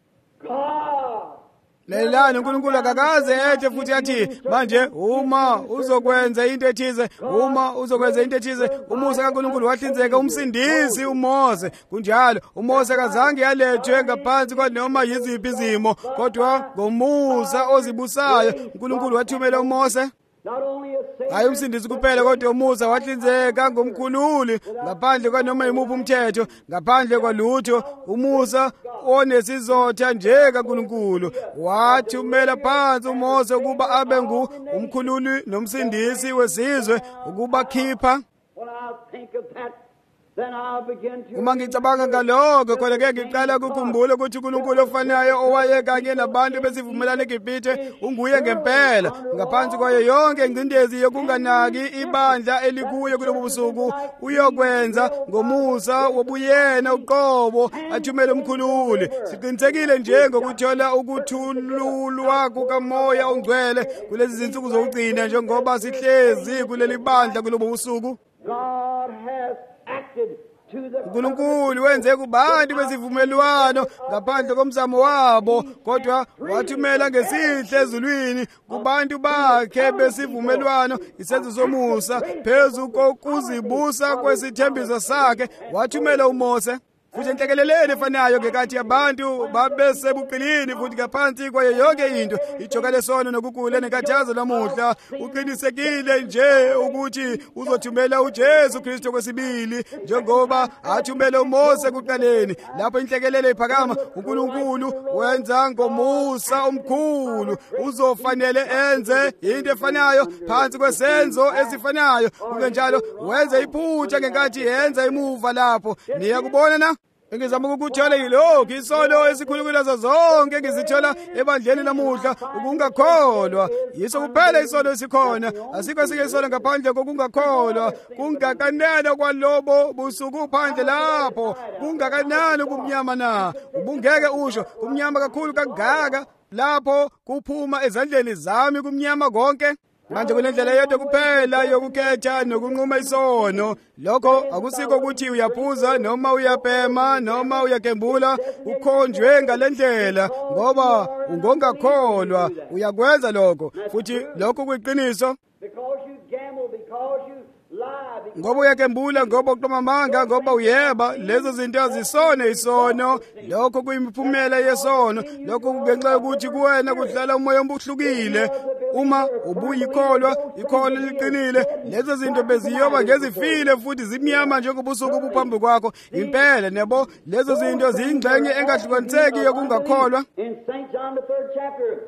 God Lelani uNkulunkulu akakaze ethe futhi athi manje uma uzokwenza into ethize, uma uzokwenza into ethize, umusa kaNkulunkulu wahlinzeka umsindisi uMose. Kunjalo uMose kazange yalethwe ngaphansi kwanoma yiziphi izimo, kodwa ngomusa ozibusayo uNkulunkulu wathumela uMose. not only a Savior, Hayi umsindisi kuphela kodwa uMusa wahlinzeka ngomkhululi ngaphandle kwanoma yimuphi umthetho, ngaphandle kwalutho. uMusa onesizotha nje kaNkulunkulu wathumela phansi uMose ukuba abe ngu umkhululi nomsindisi wesizwe, ukuba khipha. when I think of that, then I'll begin to Uma ngicabanga ngalokho khona-ke ngiqala ukukhumbula ukuthi uNkulunkulu ofanayo owaye kanye nabantu besivumelwano eGibhithe unguye ngempela. Ngaphansi kwayo yonke ingcindezi yokunganaki ibandla elikuye kulobu busuku, uyokwenza ngomusa wobuyena uqobo athumele umkhululi. Siqinisekile nje ngokuthola ukuthululwa kukaMoya oNgcwele kulezi zinsuku zokugcina njengoba sihlezi kuleli bandla kulobu busuku. God has acted to the uNkulunkulu wenze kubantu besivumelwano ngaphandle komzamo wabo, kodwa wathumela ngesihle ezulwini kubantu bakhe besivumelwano, isenzo somusa phezu kokuzibusa kwesithembiso sakhe, wathumela uMose. Futhi enhlekeleleni efanayo ngekathi abantu babesebuqilini futhi ngaphansi kwayo yonke into, ijoka lesono nokugula nekathazo lamuhla, uqinisekile nje ukuthi uzothumela uJesu Kristu kwesibili njengoba athumela uMose kuqaleni. Lapho inhlekelele iphakama, uNkulunkulu wenza ngomusa omkhulu uzofanele enze into efanayo phansi kwesenzo esifanayo. Kungenjalo wenza iphutha ngenkathi yenza imuva lapho. Niyakubona na? Engizama ukuthola yilokhu isono esikhulukula zonke ngizithola ebandleni lamuhla, ukungakholwa. Yiso kuphela isono esikhona, asikho esinye isono ngaphandle kokungakholwa. Kungakanani kwalobo busuku phandle lapho, kungakanani ubumnyama na? Ubungeke usho kumnyama kakhulu kangaka lapho kuphuma ezandleni zami kumnyama konke. Manje kunendlela yodwa kuphela yokukhetha nokunquma isono. Lokho akusiko ukuthi uyaphuza noma uyabhema noma uyagembula, ukhonjwe ngalendlela ngoba ungongakholwa. Uyakwenza lokho, futhi lokho kuyiqiniso. because you gamble, because you lie, because ngoba uyakembula, ngoba uqoma amanga, ngoba uyeba. Lezo zinto azisone isono. Lokho kuyimiphumela yesono. Lokho kungenxa yokuthi kuwena kudlala umoya obuhlukile. Uma ubuyikholwa, ikholwa liqinile, lezo zinto beziyoba ngezifile futhi zimnyama njengobusuku obuphambi kwakho. Impela nebo lezo zinto ziyingxenye engahlukaniseki yokungakholwa. In Saint John the third chapter,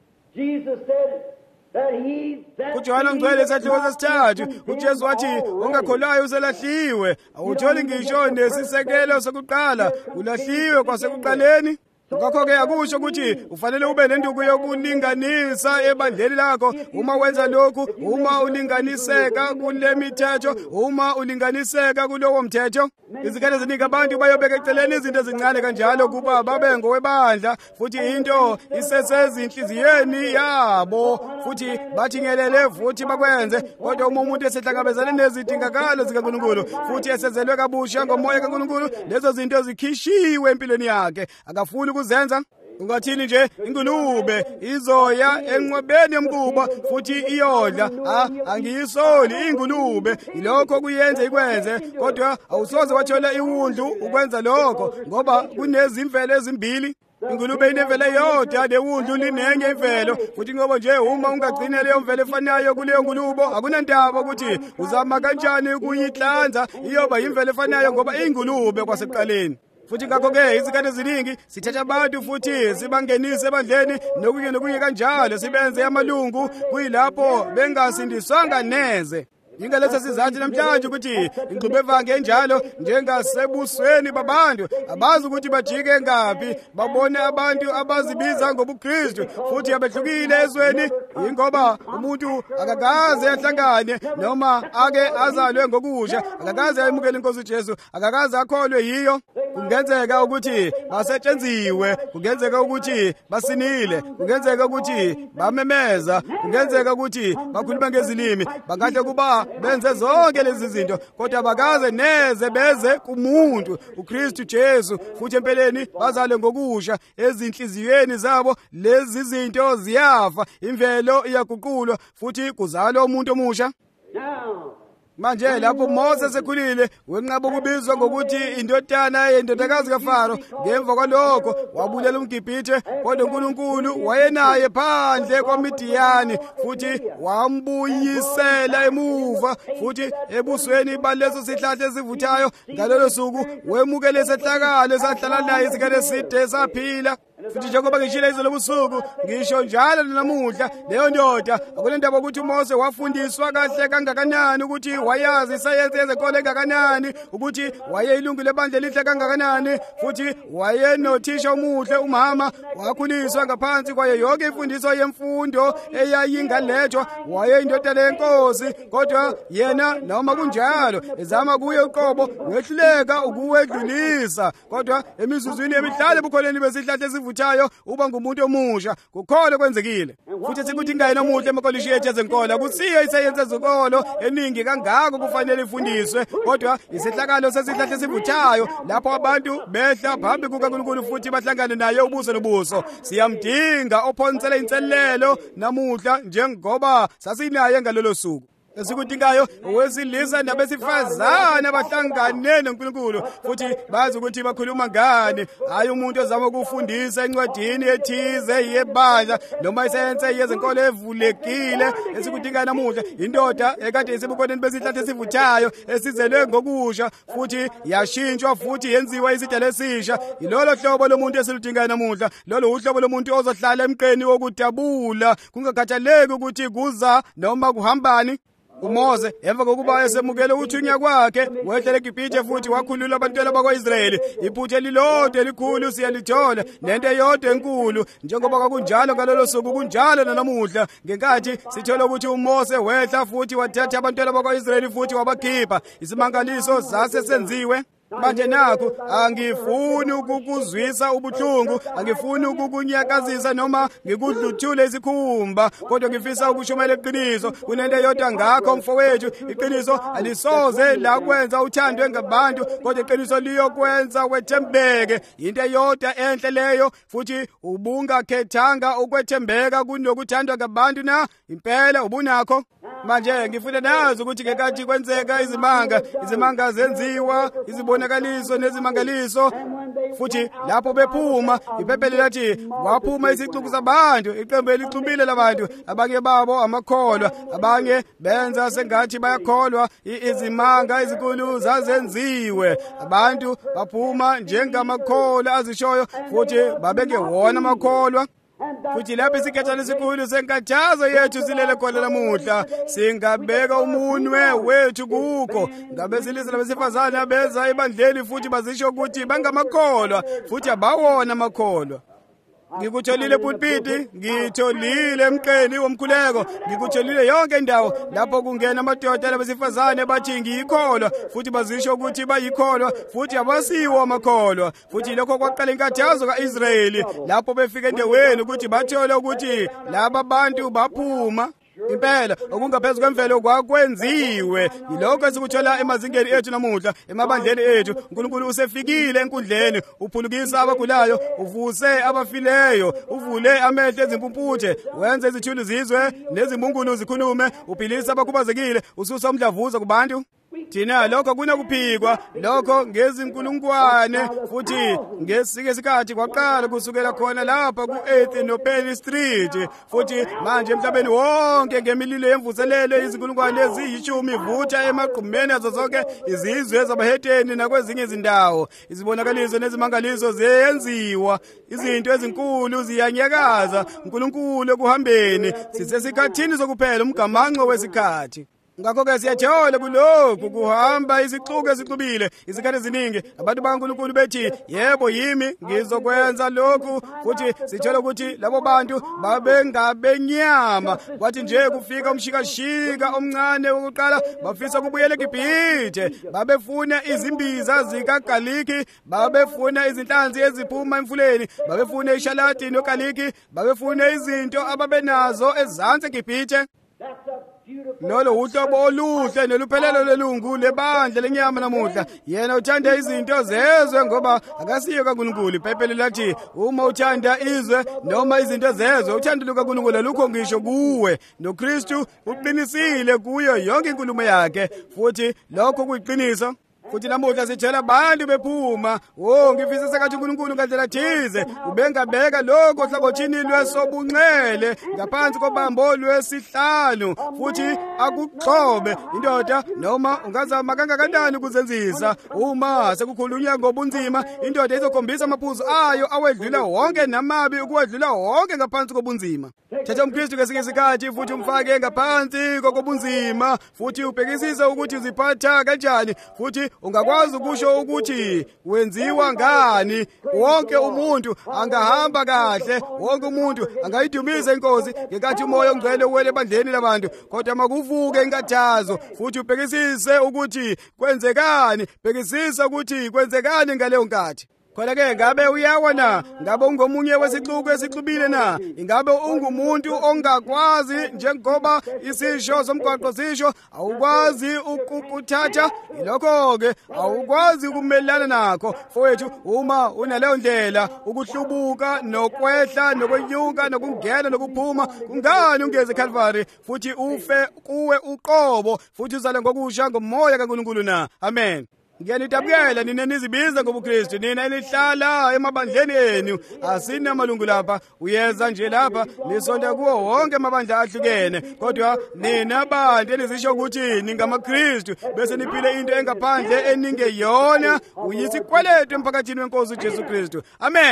Jesus said that he that kuJohana ngcwele isahluko sesithathu uJesu wathi ongakholwayo uselahliwe. Awutholi ngisho nesisekelo sokuqala, ulahliwe kwasekuqaleni. Ngakho-ke akusho ukuthi ufanele ube nenduku yokulinganisa ebandleni lakho. Uma wenza lokhu, uma ulinganiseka kule mithetho, uma ulinganiseka kulowo mthetho, izikhathi eziningi abantu bayobeka eceleni izinto ezincane kanjalo kuba babe ngowebandla, futhi into isesezinhliziyweni yabo, futhi bathingelele futhi bakwenze. Kodwa uma umuntu esehlangabezane nezidingakalo zikaNkulunkulu futhi esezelwe kabusha ngomoya kaNkulunkulu, lezo zinto zikhishiwe empilweni yakhe, akafuni ukuzenza. Ungathini nje ingulube izoya enqwebeni yomkuba futhi iyodla? Ah, angiyisoli ingulube ilokho kuyenza ikwenze, kodwa awusoze wathola iwundlu ukwenza lokho ngoba kunezimvelo ezimbili. Ingulube inemvelo eyodwa, lewundlu linenye imvelo, futhi ngoba nje uma ungagcina leyo mvelo efanayo kuleyo ngulubo, akunandaba ukuthi uzama kanjani ukuyihlanza iyoba imvelo efanayo ngoba ingulube kwasekuqaleni. Futhi ngakho-ke izikhathi eziningi sithatha abantu futhi sibangenise ebandleni nokunye nokunye kanjalo, sibenze amalungu kuyilapho bengasindiswanga neze. Ingalesa sizathu namhlanje ukuthi ingxubevange enjalo njengasebusweni babantu abazi ukuthi bajike ngaphi, babone abantu abazibiza ngobuKristu futhi abehlukile ezweni, ingoba umuntu akakaze ahlangane noma ake azalwe ngokusha, akakaze ayemukele inkosi uJesu, akakaze akholwe yiyo. Kungenzeka ukuthi basetshenziwe, kungenzeka ukuthi basinile, kungenzeka ukuthi bamemeza, kungenzeka ukuthi bakhuluma ngezilimi, bangahle kuba benze zonke lezi zinto kodwa bakaze neze beze kumuntu uKristu Jesu, futhi empeleni bazale ngokusha ezinhliziyweni zabo. Lezi zinto ziyafa, imvelo iyaguqulwa futhi kuzalwa umuntu omusha. now Manje lapho Moses ekhulile wenqaba ukubizwa ngokuthi indodana yendodakazi kaFaro, ngemva kwalokho wabulela umGibhithe, kodwa uNkulunkulu wayenaye phandle kwaMidiyani futhi wambuyisela emuva, futhi ebusweni baleso sihlahla esivuthayo. Ngalelo suku wemukele isehlakalo esahlala naye isikhathi eside saphila. Futhi njengoba ngishilo izolo busuku, ngisho njalo namuhla, leyo ndoda akunendaba ukuthi uMose wafundiswa kahle kangakanani, ukuthi wayazi isayensi yezenkolo engakanani, ukuthi wayeyilungu lebandla elihle kangakanani, futhi wayenothisha omuhle, umama wakhuliswa ngaphansi kwayo yonke imfundiso yemfundo eyayingalethwa, wayeyindodana yenkosi. Kodwa yena noma kunjalo ezama kuye uqobo, wehluleka ukuwedlulisa. Kodwa emizuzwini emihlale bukholeni besihlahla esivuthayo uba ngumuntu omusha, kukhona kwenzekile. Futhi sikudingayo nomuhle emakolishini ethu ezenkolo, akusiyo isayensi yezenkolo eningi kangako kufanele ifundiswe, kodwa isehlakalo sesihlahla esivuthayo lapho abantu behla phambi kukaNkulunkulu futhi bahlangane naye ubuso nobuso. Siyamdinga ophonsela inselelo namuhla njengoba sasinaye ngalolo suku. Esikudingayo owesilisa nabesifazane abahlangane noNkulunkulu futhi bazi ukuthi bakhuluma ngani, hayi umuntu ozama ukufundisa encwadini ethize yebandla noma isayensi yezenkolo evulekile. Esikudingayo namuhla indoda ekade isebukhoneni besihlahla esivuthayo, esizelwe ngokusha futhi yashintshwa futhi yenziwa isidala esisha. Ilolo hlobo lomuntu esiludingayo namuhla. Lolo uhlobo lomuntu ozohlala emqeni wokudabula, kungakhathaleki ukuthi kuza noma kuhambani. uMose emva kokuba esemukele ukuthunywa kwakhe wehlela eGibhithe futhi wakhulula abantwana bakwa-Israyeli. Iphutha elilodwa elikhulu siyalithola, nento eyodwa enkulu. Njengoba kwakunjalo ngalolo suku kunjalo nanamuhla, ngenkathi sithola ukuthi uMose wehla futhi wathatha abantwana bakwa-Israyeli futhi wabakhipha. Isimangaliso sase senziwe. manje naku angifuni ukukuzwisa ubuhlungu, angifuni ukukunyakazisa noma ngikudluthule isikhumba, kodwa ngifisa ukushumayela iqiniso. Kunento eyodwa ngakho mfowethu, iqiniso alisoze lakwenza uthandwe ngabantu, kodwa iqiniso liyokwenza wethembeke. Into eyodwa enhle leyo, futhi ubungakhethanga ukwethembeka kunokuthandwa ngabantu na impela ubunakho. Manje ngifuna nazi ukuthi ngekathi kwenzeka izimanga, izimanga zenziwa, izibonakaliso nezimangaliso, futhi lapho bephuma iphephe lathi waphuma isixuku sabantu, iqembu elixubile labantu, abanye babo amakholwa, abanye benza sengathi bayakholwa. Izimanga ezinkulu zazenziwe, abantu baphuma njengamakholwa azishoyo, futhi babengewona amakholwa. Futhi lapho isikhathana esikhulu senkathazo yethu silele khona namuhla, singabeka umunwe wethu kukho. Ngabesilisa labesifazane abeza ebandleni futhi bazisho ukuthi bangamakholwa, futhi abawona amakholwa. Ngikutholile pulpiti, ngitholile emqeni womkhuleko, ngikutholile yonke indawo lapho kungena amadoda labesifazane bathi ngiyikholwa, futhi bazisho ukuthi bayikholwa, futhi abasiwo amakholwa. Futhi lokho kwaqala inkathazo ka-Israyeli lapho befika endaweni ukuthi bathole ukuthi laba bantu baphuma. Impela okungaphezu kwemvelo kwakwenziwe. Yilokho esikuthola emazingeni ethu namuhla, emabandleni ethu. uNkulunkulu usefikile enkundleni, uphulukisa abagulayo, uvuse abafileyo, uvule amehlo ezimpumputhe, wenza izithulu zizwe nezimbungulu zikhulume, uphilisa abakhubazekile, ususa umdlavuza kubantu. Thina lokho kunokuphikwa, lokho ngezinkulungwane, futhi ngesike isikhathi kwaqala kusukela khona lapha ku-eighth noPenny Street, futhi manje emhlabeni wonke ngemililo yemvuselelo izinkulungwane eziyishumi ivutha emagqumeni azo zonke izizwe zabaheteni nakwezinye izindawo. Izibonakaliso nezimangaliso ziyenziwa, izinto ezinkulu ziyanyakaza. uNkulunkulu ekuhambeni, sisesikhathini sokuphela umgamanco wesikhathi. Ngakho-ke siyathola kulokhu kuhamba izixuku ezixubile. Izikhathi eziningi abantu bakaNkulunkulu bethi yebo yimi ngizokwenza lokhu, futhi sithola ukuthi labo bantu babengabenyama. Kwathi nje kufika umshikashika omncane wokuqala, bafisa ukubuyela eGibhithe, babefuna izimbiza zikagaliki, babefuna izinhlanzi eziphuma emfuleni, babefuna ishalati nogaliki, babefuna izinto ababenazo ezansi eGibhithe. Lolo uhlobo oluhle neluphelelo lelungu lebandla lenyama namuhla. Yena uthanda izinto zezwe ngoba akasiyo kaNkulunkulu. Iphephe lathi uma uthanda izwe noma izinto zezwe, uthando lukaNkulunkulu alukho ngisho kuwe. NoKristu uqinisile kuyo yonke inkulumo yakhe, futhi lokho kuyiqiniso. Futhi namuhla sitshela abantu bephuma, oh ngifisa sekathi uNkulunkulu ngandlela thize ubengabeka lokho hlangothini lwesobunxele ngaphansi kobambo lwesihlanu, futhi akugxobe indoda noma ungazama kangakanani ukuzenzisa. Uma sekukhulunywa ngobunzima, indoda izokhombisa amaphuzu ayo awedlula wonke namabi ukuwedlula wonke ngaphansi kobunzima. Thatha umKristu ngesinye isikhathi futhi umfake ngaphansi kokobunzima, futhi ubhekisise ukuthi uziphatha kanjani, futhi ungakwazi ukusho ukuthi wenziwa ngani. Wonke umuntu angahamba kahle, wonke umuntu angayidumisa inkosi ngenkathi umoya ongcwele uwele ebandleni labantu, kodwa makuvuke inkathazo, futhi ubhekisise ukuthi kwenzekani, bhekisisa ukuthi kwenzekani ngaleyo nkathi. Khona-ke ngabe uyawa na? Ngabe ungomunye wesixuku esixubile na? Ingabe ungumuntu ongakwazi njengoba isisho somgwaqo sisho awukwazi ukukuthatha? Ilokho-ke awukwazi ukumelana nakho fowethu. Uma unaleyo ndlela ukuhlubuka nokwehla nokwenyuka nokungena nokuphuma, kungani ungeze eCalvary futhi ufe kuwe uqobo futhi uzale ngokusha ngomoya kaNkulunkulu na? Amen. Ngiyanidabukela nina nizibiza ngobuKristu, nina enihlala emabandleni enu. Asina malungu lapha, uyeza nje lapha nisonda kuwo wonke amabandla ahlukene, kodwa nina bantu elizisho ukuthi ningamaKristu bese niphile into engaphandle eningeyona, uyisikweletu emphakathini weNkosi uJesu Kristu. Amen.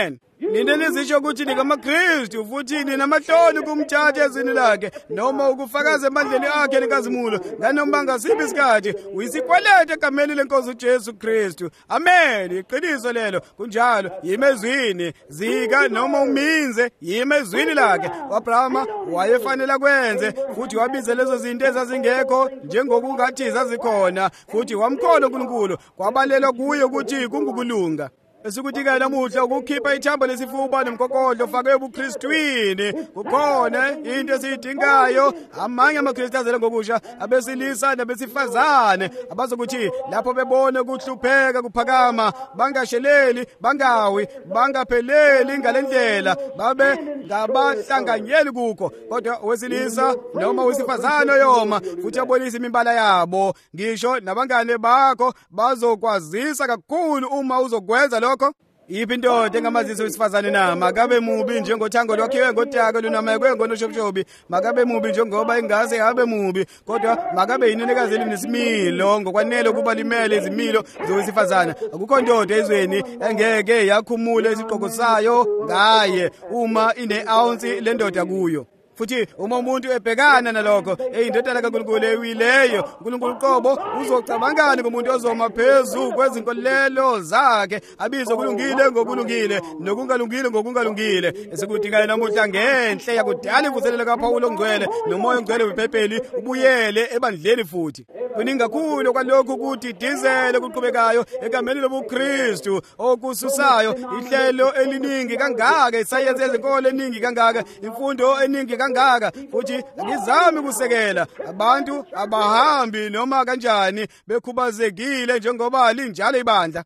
nina nizisho ukuthi ningamaKristu futhi ninamahloni kumthatha ezini lakhe noma ukufakaza emandleni akhe nenkazimulo nganoma ngasiphi isikhathi uyisikwelete egameni lenkosi uJesu Kristu. Amen. Iqiniso lelo kunjalo yimezwini zika noma uminze yimezwini lakhe. uAbrahama wayefanele kwenze futhi wabiza lezo zinto ezazingekho njengokungathi zazikhona futhi wamkholwa uNkulunkulu kwabalelwa kuye ukuthi kungukulunga. Esikuthi-ke namuhla ukukhipha ithambo lesifuba nomkokodlo ofakwe ebuKristwini kukhona into esiyidingayo. Amanye amaKristu azele ngokusha abesilisa nabesifazane abazokuthi lapho bebone ukuhlupheka kuphakama bangasheleli bangawi bangapheleli ngalendlela babe ngabahlanganyeli kukho kodwa wesilisa noma wesifazane yoma futhi abonisa imimbala yabo. Ngisho nabangane bakho bazokwazisa kakhulu uma uzokwenza lokho. Iphi indoda engamazisi wesifazane na makabe mubi njengothango lwakhiwe ngodaka lunamayekwe ngonoshobshobi makabe mubi njengoba ingase yabe mubi kodwa makabe yinenekazi elinesimilo ngokwanele ukuba limele izimilo zowesifazane. Akukho ndoda ezweni engeke yakhumula isiqoko sayo ngaye uma ine ounce lendoda kuyo. Futhi uma umuntu ebhekana nalokho eyindodana kaNkulunkulu ewileyo uNkulunkulu qobo uzocabangani ngomuntu ozoma phezulu kwezinkolelo zakhe abizwe kulungile ngokulungile nokungalungile ngokungalungile. Esikudingayo namuhla ngenhle yakudala imvuselelo kaPawulo ongcwele nomoya ongcwele wephepheli ubuyele ebandleni futhi. Kuningi kakhulu kwalokho ukuthi dizele kuqhubekayo egameni lobuKristu okususayo ihlelo eliningi kangaka isayensi yezinkolo eningi kangaka imfundo eningi kangaka futhi ngizami ukusekela abantu abahambi noma kanjani bekhubazekile njengoba linjalo ibandla.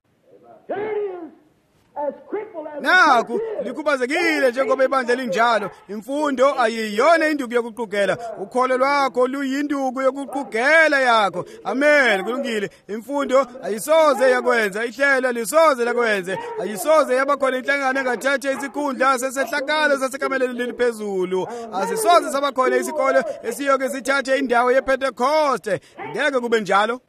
Naku likhubazekile njengoba ibandla linjalo. Imfundo ayiyona induku yokuqhugela ukholo lwakho luyinduku yokuqhugela yakho. Amen. Kulungile. Imfundo ayisoze yakwenza ihlelo lisoze lakwenze ayisoze yabakhona inhlangano engathatha isikhundla sesehlakalo sasekameleni leliphezulu. Asisoze sabakhona isikole esiyoke sithathe indawo yePentecost. Ngeke kube njalo.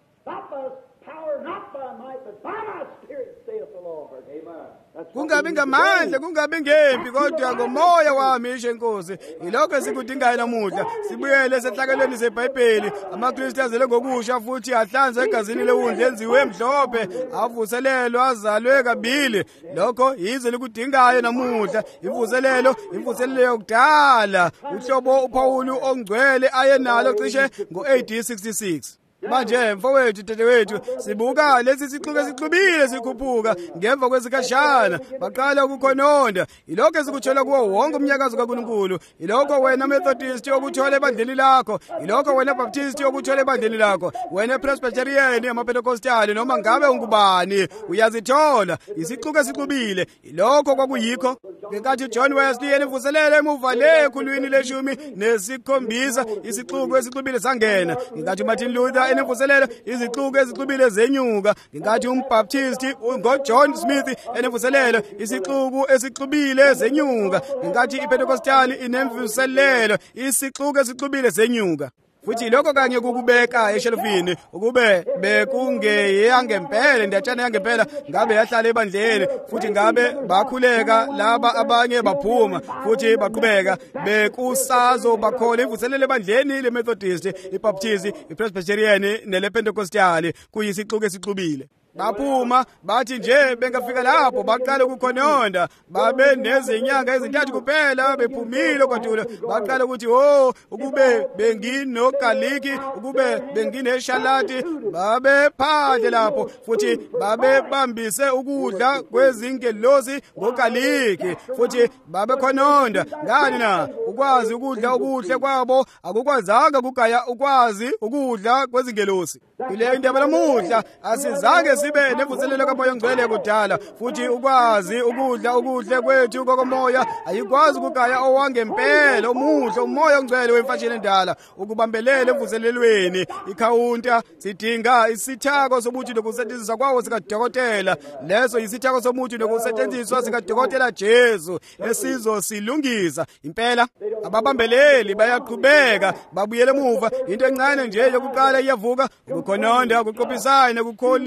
Kungabi ngamandla kungabi ngempi kodwa ngomoya wami isho inkosi. Ilokho esikudingayo namuhla sibuyele esehlakalweni seBhayibheli. AmaKristu azele ngokusha futhi ahlanze egazini lewundlu enziwe emhlophe avuselelwa azalwe kabili. Lokho yize likudingayo namuhla imvuselelo imvuselelo yokudala uhlobo uPawulu ongcwele ayenalo cishe ngo-A D sixty-six. Manje mfowethu dadewethu sibuka lesi sixuku esixubile sikhuphuka ngemva kwesikhashana baqala ukukhononda. Ilokho esikuthola kuwo wonke umnyakazo kaNkulunkulu. Ilokho wena Methodist yokuthola ebandleni lakho. Ilokho wena Baptist yokuthola ebandleni lakho. Wena Presbyterian amaPentecostal noma ngabe ungubani uyazithola isixuku esixubile. Ilokho kwakuyikho ngenkathi John Wesley enivuselele emuva le ekhulwini leshumi nesikhombisa isixuku esixubile sangena. Ngenkathi Martin Luther enemvuselelo izixuku ezixubile zenyuka. Ngenkathi umbaptist ngoJohn Smith enemvuselelo isixuku esixubile zenyuka. Ngenkathi iPentecostal inemvuselelo isixuku esixubile zenyuka. Futhi lokho kanye kukubeka eshelufini ukube bekungeya ngempela ndatshana yangempela ngabe yahlala ebandleni futhi ngabe bakhuleka laba abanye baphuma futhi baqhubeka bekusazo bakhola imvuselelo ebandleni leMethodist iBaptist iPresbyterian nelePentecostal kuyisixuku esixubile. Baphuma bathi nje bengafika lapho baqala ukukhononda babe nezinyanga ezintathu kuphela bephumile kwadulo baqala ukuthi oh ukube benginogaliki ukube bengineshalati babe phandle lapho futhi babe bambise ukudla kwezingelosi ngogaliki futhi babe khononda. Ngani na ukwazi ukudla okuhle kwabo akukwazanga kugaya ukwazi ukudla kwezingelosi. Ile indaba lamuhla asizange sibe nemvuselelo kaMoya ongcwele kudala futhi ukwazi ukudla okuhle kwethu komoya ayikwazi ukugaya owangempela omuhle umoya ongcwele wemfashini endala ukubambelela emvuselelweni. Ikhawunta sidinga isithako sobuthi nokusetshenziswa kwawo sikaDokotela. Leso yisithako somuthi nokusetshenziswa sikaDokotela Jesu esizosilungisa impela. Ababambeleli bayaqhubeka babuyele emuva into encane nje yokuqala iyavuka ukukhononda ukuqophisana ukukholisela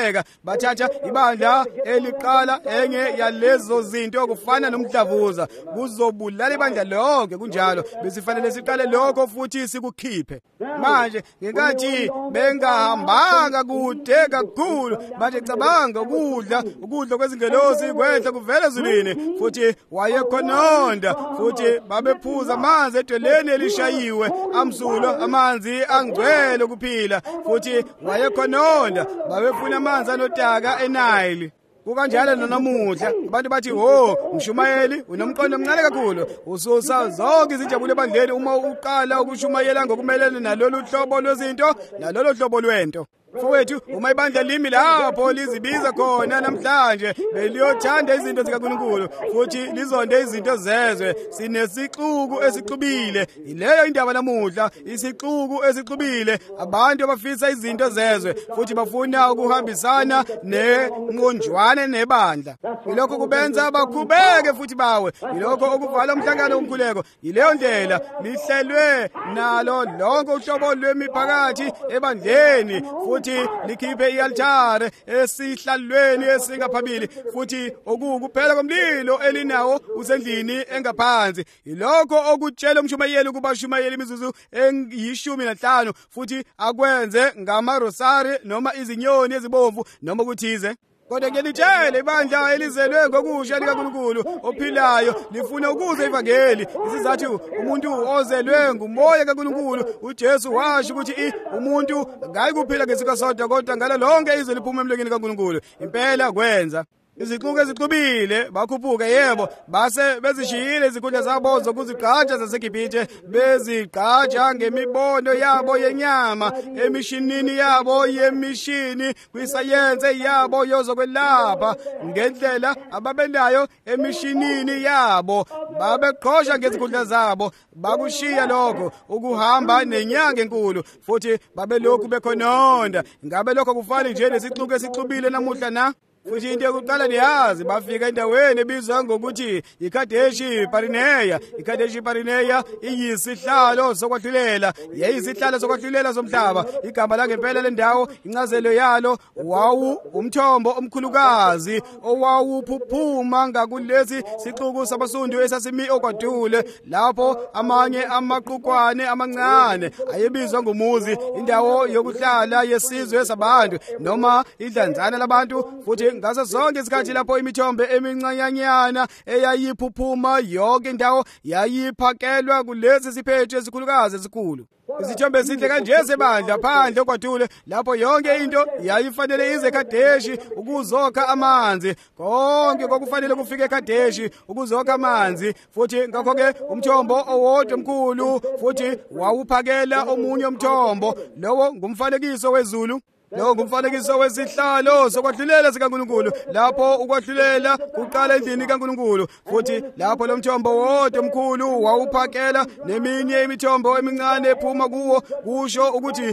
baqhubeka bathatha ibandla eliqala enye yalezo zinto kufana nomdlavuza kuzobulala ibandla lonke kunjalo besifanele siqale lokho futhi sikukhiphe manje ngenkathi bengahambanga kude kakhulu manje cabanga ukudla ukudla kwezingelosi kwehla kuvela ezulwini futhi wayekhononda futhi babephuza amanzi edweleni elishayiwe amsulo amanzi angcwele ukuphila futhi wayekhononda babefuna amanzi anodaka eNile kukanjalo nanamuhla abantu bathi ho umshumayeli unomqondo omncane kakhulu ususa zonke izinjabulo ebandleni uma uqala ukushumayela ngokumelene nalolu hlobo lwezinto nalolu hlobo lwento Fowethu uma ibandla limi lapho lizibiza khona namhlanje beliyothanda izinto zikaNkulunkulu futhi lizonde izinto zezwe sinesixuku esixubile ileyo indaba namuhla isixuku esixubile abantu abafisa izinto zezwe futhi bafuna ukuhambisana nenqonjwane nebandla ilokho kubenza bakhubeke futhi bawe ilokho okuvala umhlangano omkhuleko ileyo ndlela lihlelwe nalo lonke uhlobo lwemiphakathi ebandleni futhi likhiphe ialtare esihlalweni esingaphambili futhi okukuphela komlilo elinawo usendlini engaphansi ilokho okutshela umshumayeli kubashumayeli imizuzu eyishumi nanhlanu futhi akwenze ngamarosari noma izinyoni ezibomvu noma ukuthize kodwa ngiyalitshela ibandla elizelwe ngokusha likaNkulunkulu ophilayo lifuna ukuza ivangeli isizathu umuntu ozelwe ngumoya kaNkulunkulu uJesu washo ukuthi umuntu ngayi kuphila ngesika sodwa kodwa ngalo lonke izwe liphuma emlonyeni kaNkulunkulu impela kwenza izixuku ezixubile bakhuphuka yebo base bezishiyile izikhundla zabo zokuzigqaja zaseGibhithe bezigqaja ngemibono yabo yenyama emishinini yabo yemishini kwisayense yabo yozokwelapha ngendlela ababenayo emishinini yabo babeqhosha ngezikhundla zabo bakushiya lokho ukuhamba nenyanga enkulu futhi babelokhu bekhononda ngabe lokho kufana nje nesixuku esixubile namuhla na futhi into yokuqala niyazi bafika endaweni ebizwa ngokuthi iKadeshi Barineya iKadeshi Barineya iyisihlalo sokwahlulela yayisihlalo sokwahlulela somhlaba igama la ngempela lendawo incazelo yalo wawu umthombo omkhulukazi owawuphuphuma ngakulesi sixuku sabasundu esasimi okwadule lapho amanye amaqhuqwane amancane ayebizwa ngomuzi indawo yokuhlala yesizwe sabantu noma idlanzana labantu futhi ngaso zonke isikhathi lapho imithombo emincanyanyana eyayiphuphuma yonke indawo yayiphakelwa kulezi siphetho esikhulukazi esikhulu izithombe ezinhle kanje sebandla phandle okwadule lapho yonke into yayifanele ize eKadeshi ukuzokha amanzi konke kokufanele kufike eKadeshi ukuzokha amanzi futhi ngakho-ke umthombo owodwa omkhulu futhi wawuphakela omunye umthombo lowo ngumfanekiso wezulu lo ngumfanekiso wesihlalo sokwahlulela sikaNkulunkulu lapho ukwahlulela kuqala endlini kaNkulunkulu futhi lapho lo mthombo wodwa omkhulu wawuphakela neminye imithombo emincane ephuma kuwo kusho ukuthi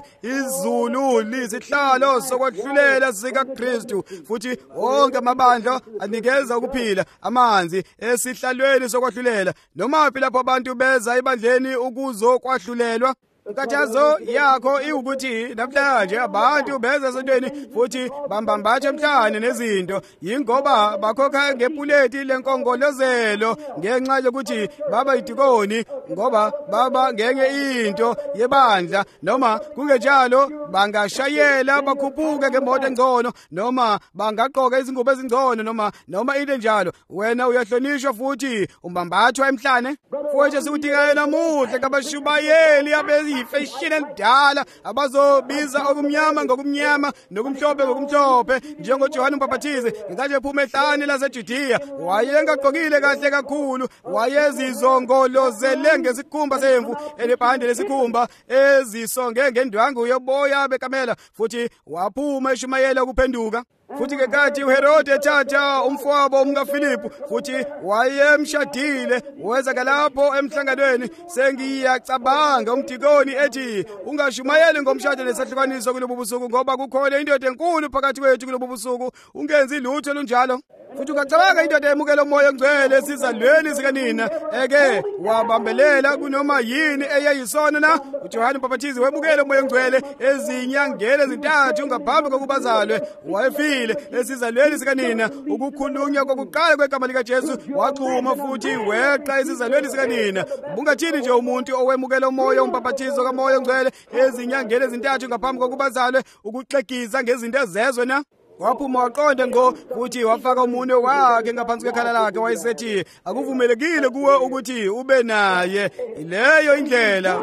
izulu lisihlalo sokwahlulela sikaKristu futhi wonke amabandla anikeza ukuphila amanzi esihlalweni sokwahlulela noma phela lapho abantu beza ebandleni ukuzokwahlulelwa Inkathazo yakho iwukuthi namhlanje abantu beza esontweni futhi bambambatha emhlane nezinto yingoba bakhokha ngepuleti lenkongolozelo ngenxa yokuthi baba idikoni ngoba baba ngenye into yebandla noma kungenjalo bangashayela bakhuphuke ngemoto engcono noma bangaqoka izingubo ezingcono noma noma into enjalo wena uyahlonishwa futhi umbambathwa emhlane futhi sikudingayo namuhla ngabashubayeli abe ifashini endala abazobiza okumnyama ngokumnyama nokumhlophe ngokumhlophe njengoJohane uMbhaphathizi ngenkathi ephuma ehlane laseJudiya wayengaqokile kahle kakhulu wayezizongolozele ngesikhumba semvu elebhande lesikhumba ezisonge ngendwangu yoboya bekamela futhi waphuma eshumayela ukuphenduka futhi ngenkathi uHerode ethatha umfowabo umkaFilipu futhi wayemshadile weza kalapho emhlanganweni sengiyacabanga umdikoni ethi ungashumayeli ngomshado nesahlukaniso kulobu busuku ngoba kukhona indoda enkulu phakathi kwethu kulobu busuku ungenzi lutho olunjalo futhi ungacabanga indoda emukela umoya ongcwele esizalweni sikanina eke wabambelela kunoma yini eyayisona na uJohane uMbhaphathizi wemukela umoya ongcwele ezinyangeni ezintathu ngaphambi kokuba azalwe wayefile esizalweni sikanina ukukhulunywa kokuqala kwegama likaJesu waxhuma futhi weqa esizalweni sikanina bungathini nje umuntu owemukela umoya umbhaphathizo kamoya ongcwele ezinyangeni ezintathu ngaphambi kokuba azalwe ukuxegiza ngezinto ezezwe na waphuma waqonda ngo futhi wafaka umunwe wakhe ngaphansi kwekhala lakhe wayesethi akuvumelekile kuwe ukuthi ube naye leyo indlela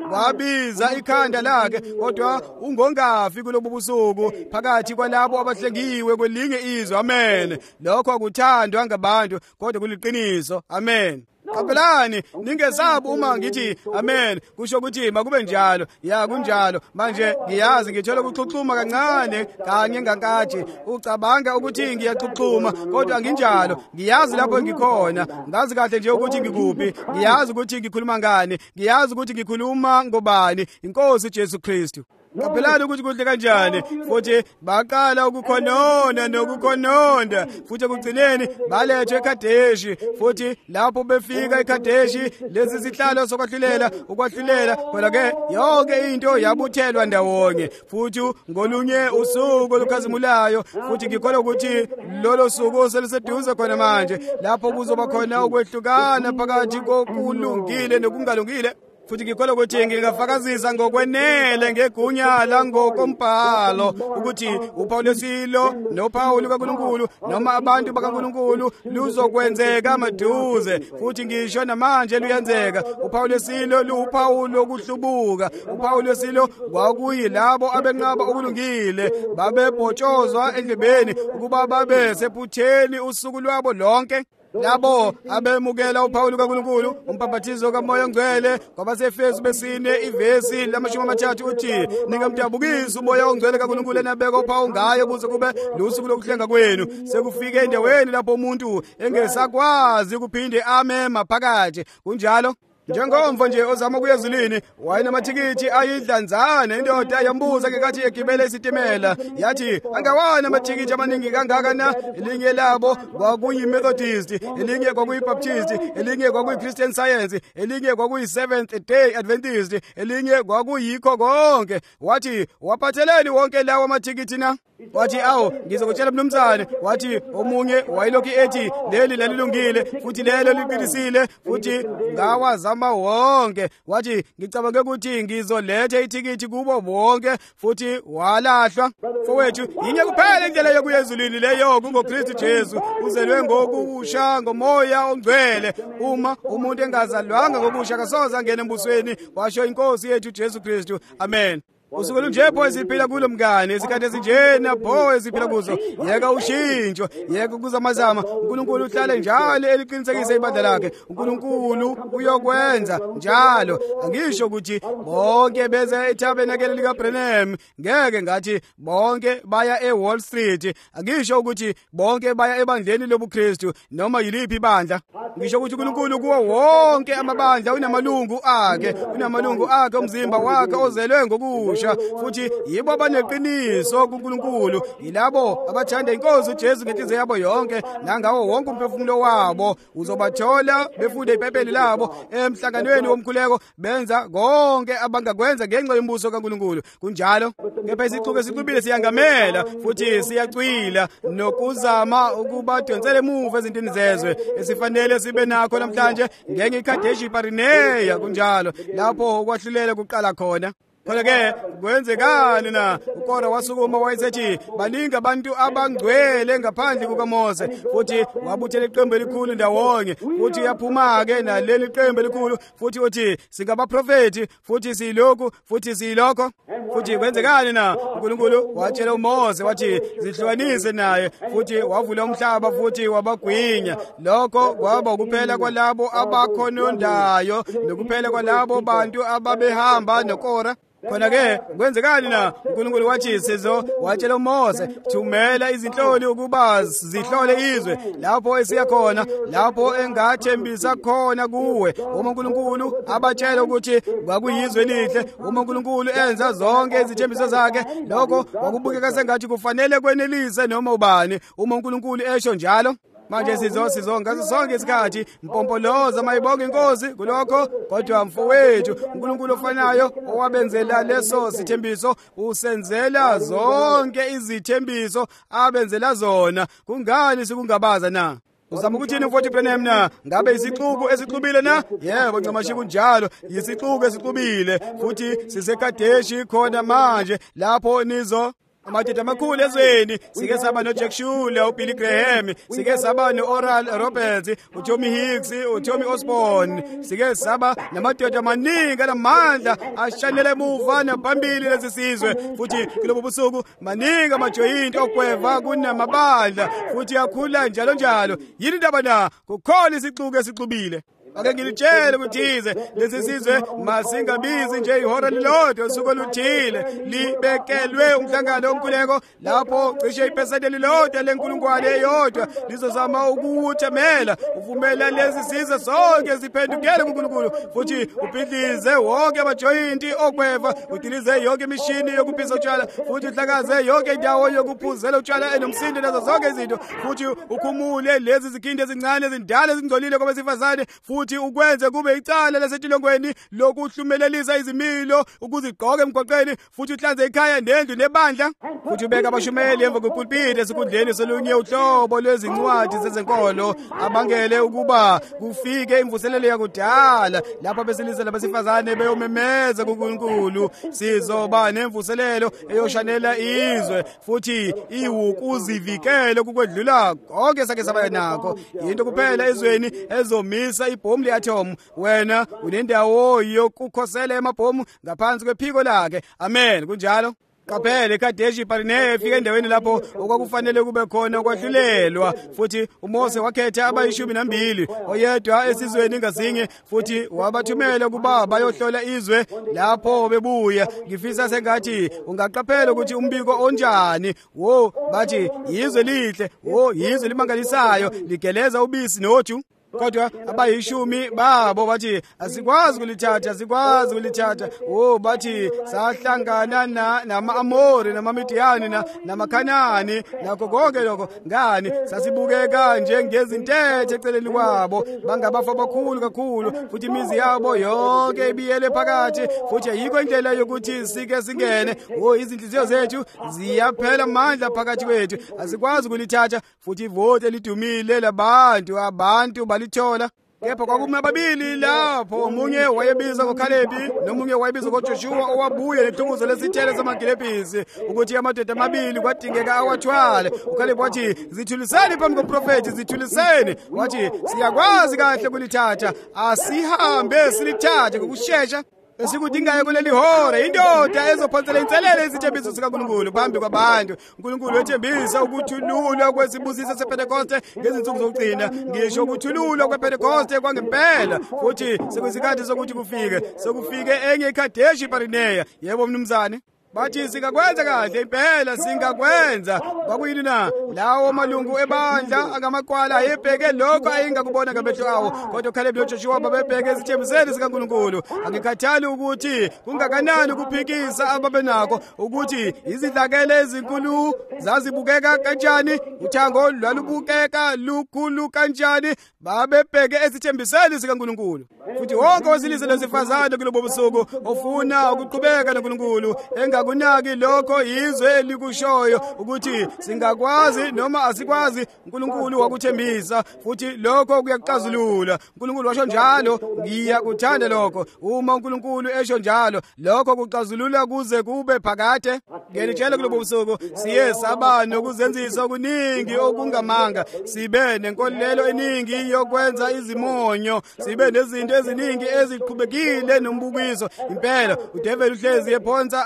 wabiza ikhanda lakhe kodwa ungongafi kulobu busuku phakathi kwalabo abahlengiwe kwelinye izwe amen lokho akuthandwa ngabantu kodwa kuliqiniso amen Qabelani ningesabi uma ngithi amen kusho ukuthi makube njalo ya kunjalo manje ngiyazi ngithola ukuxhuxuma kancane kanye ngankathi ucabanga ukuthi ngiyaxhuxuma kodwa nginjalo ngiyazi lapho ngikhona ngazi kahle nje ukuthi ngikuphi ngiyazi ukuthi ngikhuluma ngani ngiyazi ukuthi ngikhuluma ngobani inkosi uJesu Kristu Qabelani ukuthi kuhle kanjani futhi baqala ukukhonona nokukhononda futhi ekugcineni balethwe eKhadeshi futhi lapho befika eKhadeshi lezi zihlalo sokwahlulela ukwahlulela phela ke yonke into yabuthelwa ndawonye futhi ngolunye usuku olukhazimulayo futhi ngikholwa ukuthi lolo suku seliseduze khona manje lapho kuzoba khona ukwehlukana phakathi kokulungile nokungalungile futhi ngikholwa ukuthi ngingafakazisa ngokwenele ngegunya la ngokombhalo ukuthi uPawulosilo noPawulu kaNkulunkulu noma abantu bakaNkulunkulu luzokwenzeka maduze futhi ngisho namanje luyenzeka uPawulosilo luPawulu okuhlubuka uPawulosilo kwakuyilabo abenqaba okulungile babebhotshozwa endlebeni ukuba babe sephutheni usuku lwabo lonke labo abemukela uPawulu kaNkulunkulu umbhaphathizo kamoya ongcwele kwabaseFesu besine ivesi lamashumi amathathu uthi ningamdabukisa umoya ongcwele kaNkulunkulu enabeka uPawulu ngayo kuze kube lusuku lokuhlenga kwenu sekufike endaweni lapho umuntu engesakwazi ukuphinde ame maphakathi kunjalo njengomvo nje ozama ukuya ezulwini wayenamathikithi ayidlanzana indoda yambuza ngekathi egibele isitimela yathi angawana amathikithi amaningi kangaka na elinye labo kwakuyiMethodist elinye kwakuyiBaptist elinye kwakuyiChristian Science elinye kwakuyiSeventh Day Adventist elinye kwakuyikho konke wathi waphatheleni wonke lawo amathikithi na wathi awu ngizokutshela mnumzane wathi omunye wayilokhu ethi leli lalilungile futhi lelo liqinisile futhi ngawazama wonke wathi ngicabanga ukuthi ngizoletha ithikithi kubo bonke futhi walahlwa fowethu yinye kuphela indlela yokuya ezulwini leyo kungoKristu Jesu uzelwe ngokusha ngomoya ongcwele uma umuntu engazalwanga ngokusha kasoza angena embusweni washo inkosi yethu Jesu Kristu amen usuku nje pho siphila kulo mngane isikhathi esinjena pho siphila kuzo yeka ushintsho yeka kuzamazama uNkulunkulu uhlale njalo eliqinisekise ibandla lakhe uNkulunkulu uyokwenza njalo angisho ukuthi bonke beze eTabernacle likaBrenham ngeke ngathi bonke baya eWall Street angisho ukuthi bonke baya ebandleni lobuKristu noma yiliphi ibandla ngisho ukuthi uNkulunkulu kuwo wonke amabandla unamalungu akhe unamalungu akhe umzimba wakhe ozelwe ngokusha futhi yibo abaneqiniso kuNkulunkulu yilabo abathanda inkosi uJesu ngenhliziyo yabo yonke nangawo wonke umphefumulo wabo uzobathola befunda iBhayibheli labo emhlanganweni womkhuleko benza konke abangakwenza ngenxa yombuso kaNkulunkulu kunjalo kepha isixuku esicubile siyangamela futhi siyacwila nokuzama ukubadonsela emuva ezintini zezwe esifanele sibe nakho namhlanje ngenye iKhadeshi Barineya kunjalo lapho ukwahlulela kuqala khona Phela ke kwenzekani na uKora wasukuma wayesethi baningi abantu abangcwele ngaphandle kukaMose futhi wabuthela iqembu elikhulu ndawonye futhi yaphuma ke naleli qembu elikhulu futhi uthi singabaprofeti futhi silokhu futhi silokho futhi kwenzekani na uNkulunkulu watshela uMose wathi zihlukanise naye futhi wavula umhlaba futhi wabagwinya lokho kwaba ukuphela kwalabo abakhonondayo nokuphela kwalabo bantu ababehamba noKora khona-ke kwenzekani na uNkulunkulu wathi sizo watshela uMose thumela izinhloli ukuba zihlole izwe lapho esiya khona lapho engathembisa khona kuwe. Uma uNkulunkulu abatshela ukuthi kwakuyizwe lihle, uma uNkulunkulu enza zonke izithembiso zakhe, lokho kwakubukeka sengathi kufanele kwenelise noma ubani. Uma uNkulunkulu esho njalo, manje sizo sizo ngaso sonke isikhathi mpompoloza mayibonge inkosi kulokho. Kodwa mfowethu, uNkulunkulu ofanayo owabenzela leso sithembiso usenzela zonke izithembiso abenzela zona. Kungani sikungabaza na? Uzama ukuthini mfowethu Branham na? Ngabe isixuku esixubile na? Yebo ncamashi kunjalo, isixuku esixubile. Futhi siseKadeshi khona manje lapho nizo amadoda amakhulu ezweni. Sike saba noJack Shuler, uBilly Graham, sike saba noOral Roberts, uTommy Hicks, uTommy Osborne, sike saba namadoda amaningi alamandla ashanele emuva naphambili lesi sizwe. Futhi kulobo busuku maningi amajoyinti okweva kunamabandla futhi akhula njalo njalo. Yini indaba na? Kukhona isixuku esixubile. Ake ngilitshele ukuthize lesi sizwe masingabizi nje ihora lilodwa usuku oluthile libekelwe umhlangano womkhuleko lapho cishe iphesenti elilodwa lenkulungwane eyodwa lizozama ukuwuthemela uvumela lezi sizwe sonke ziphendukele kuNkulunkulu futhi ubhidlize wonke amajoyinti okweva, udilize yonke imishini yokuphisa utshwala futhi uhlakaze yonke indawo yokuphuzela utshwala enomsindo nazo zonke izinto futhi ukhumule lezi zikhindi ezincane ezindala ezingcolile kwabesifazane futhi ukwenze kube icala lasetilongweni lokuhlumelelisa izimilo ukuzigqoka emgwaqeni futhi uhlanze ikhaya nendlu nebandla futhi ubeka abashumeli emva kwepulpiti esikhundleni solunye uhlobo lwezincwadi zezenkolo abangele ukuba kufike imvuselelo yakudala lapho abesilisa labesifazane beyomemeza kuNkulunkulu. Sizoba nemvuselelo eyoshanela izwe futhi iwukuzivikela kukwedlula konke sake saba nakho. Into kuphela ezweni ezomisa ibhomu le-atom. Wena unendawo yokukhosela emabhomu ngaphansi kwephiko lakhe. Amen. Kunjalo. Qaphela eKadeshi Barnea efika endaweni lapho okwakufanele kube khona ukwahlulelwa futhi uMose wakhetha abayishumi nambili oyedwa esizweni ngasinye futhi wabathumela kuba bayohlola izwe lapho bebuya. Ngifisa sengathi ungaqaphela ukuthi umbiko onjani. Wo bathi izwe lihle, wo izwe limangalisayo ligeleza ubisi noju. Kodwa abayishumi babo bathi asikwazi kulithatha asikwazi kulithatha. Oh bathi sahlangana na nama-Amori nama-Midiyani na namakhanani nakho konke lokho. Ngani sasibukeka njengezintethe eceleni kwabo, bangabafa abakhulu kakhulu futhi imizi yabo yonke ibiyele phakathi futhi ayikho indlela yokuthi sike singene. Oh izinhliziyo zethu ziyaphela amandla phakathi kwethu, asikwazi kulithatha futhi ivote lidumile labantu abantu lithola. Kepha kwakume ababili lapho, omunye wayebiza ngoKhalebi nomunye wayebiza ngoJoshua owabuye nethukuzo lesithele samagilebhisi ukuthi amadoda amabili kwadingeka awathwale. uKhalebi wathi zithuliseni phambi komprofethi, zithuliseni. Wathi siyakwazi kahle kulithatha, asihambe silithathe ngokusheshsha. Esikudingayo kuleli hora indoda ezophonsela inselele izithembiso zikaNkulunkulu phambi kwabantu. uNkulunkulu wethembisa ukuthululwa kwesibusiso sePentekoste ngezinsuku zokugcina, ngisho ukuthululwa kwePentekoste kwangempela futhi sekuyisikhathi sokuthi kufike sekufike enye iKadeshi Barnea. Yebo mnumzane, bathi singakwenza kahle impela, singakwenza. Kwakuyini na? Lawo malungu ebandla angamakwala ayebheke lokho ayengakubona ngamehlo awo, kodwa uKhalebi noJoshua babebheke ezithembisweni zikaNkulunkulu. Angikhathali ukuthi kungakanani ukuphikisa ababenakho, ukuthi izidlakele ezinkulu zazibukeka kanjani, uthango lwalubukeka lukhulu kanjani, babebheke ezithembisweni zikaNkulunkulu. Futhi wonke wesilisa lesifazane kulobo busuku ofuna ukuqhubeka noNkulunkulu engakunaki lokho izwe elikushoyo ukuthi singakwazi noma asikwazi, uNkulunkulu wakuthembisa futhi lokho kuyakuxazulula. uNkulunkulu washo njalo, ngiyakuthanda lokho. Uma uNkulunkulu esho njalo, lokho kuxazulula kuze kube phakade. Ngelitshela kulobo busuku siye saba nokuzenzisa okuningi okungamanga, sibe nenkolelo eningi yokwenza izimonyo, sibe nezinto eziningi eziqhubekile nombukiso. Impela uDavid uhlezi ephonsa abantu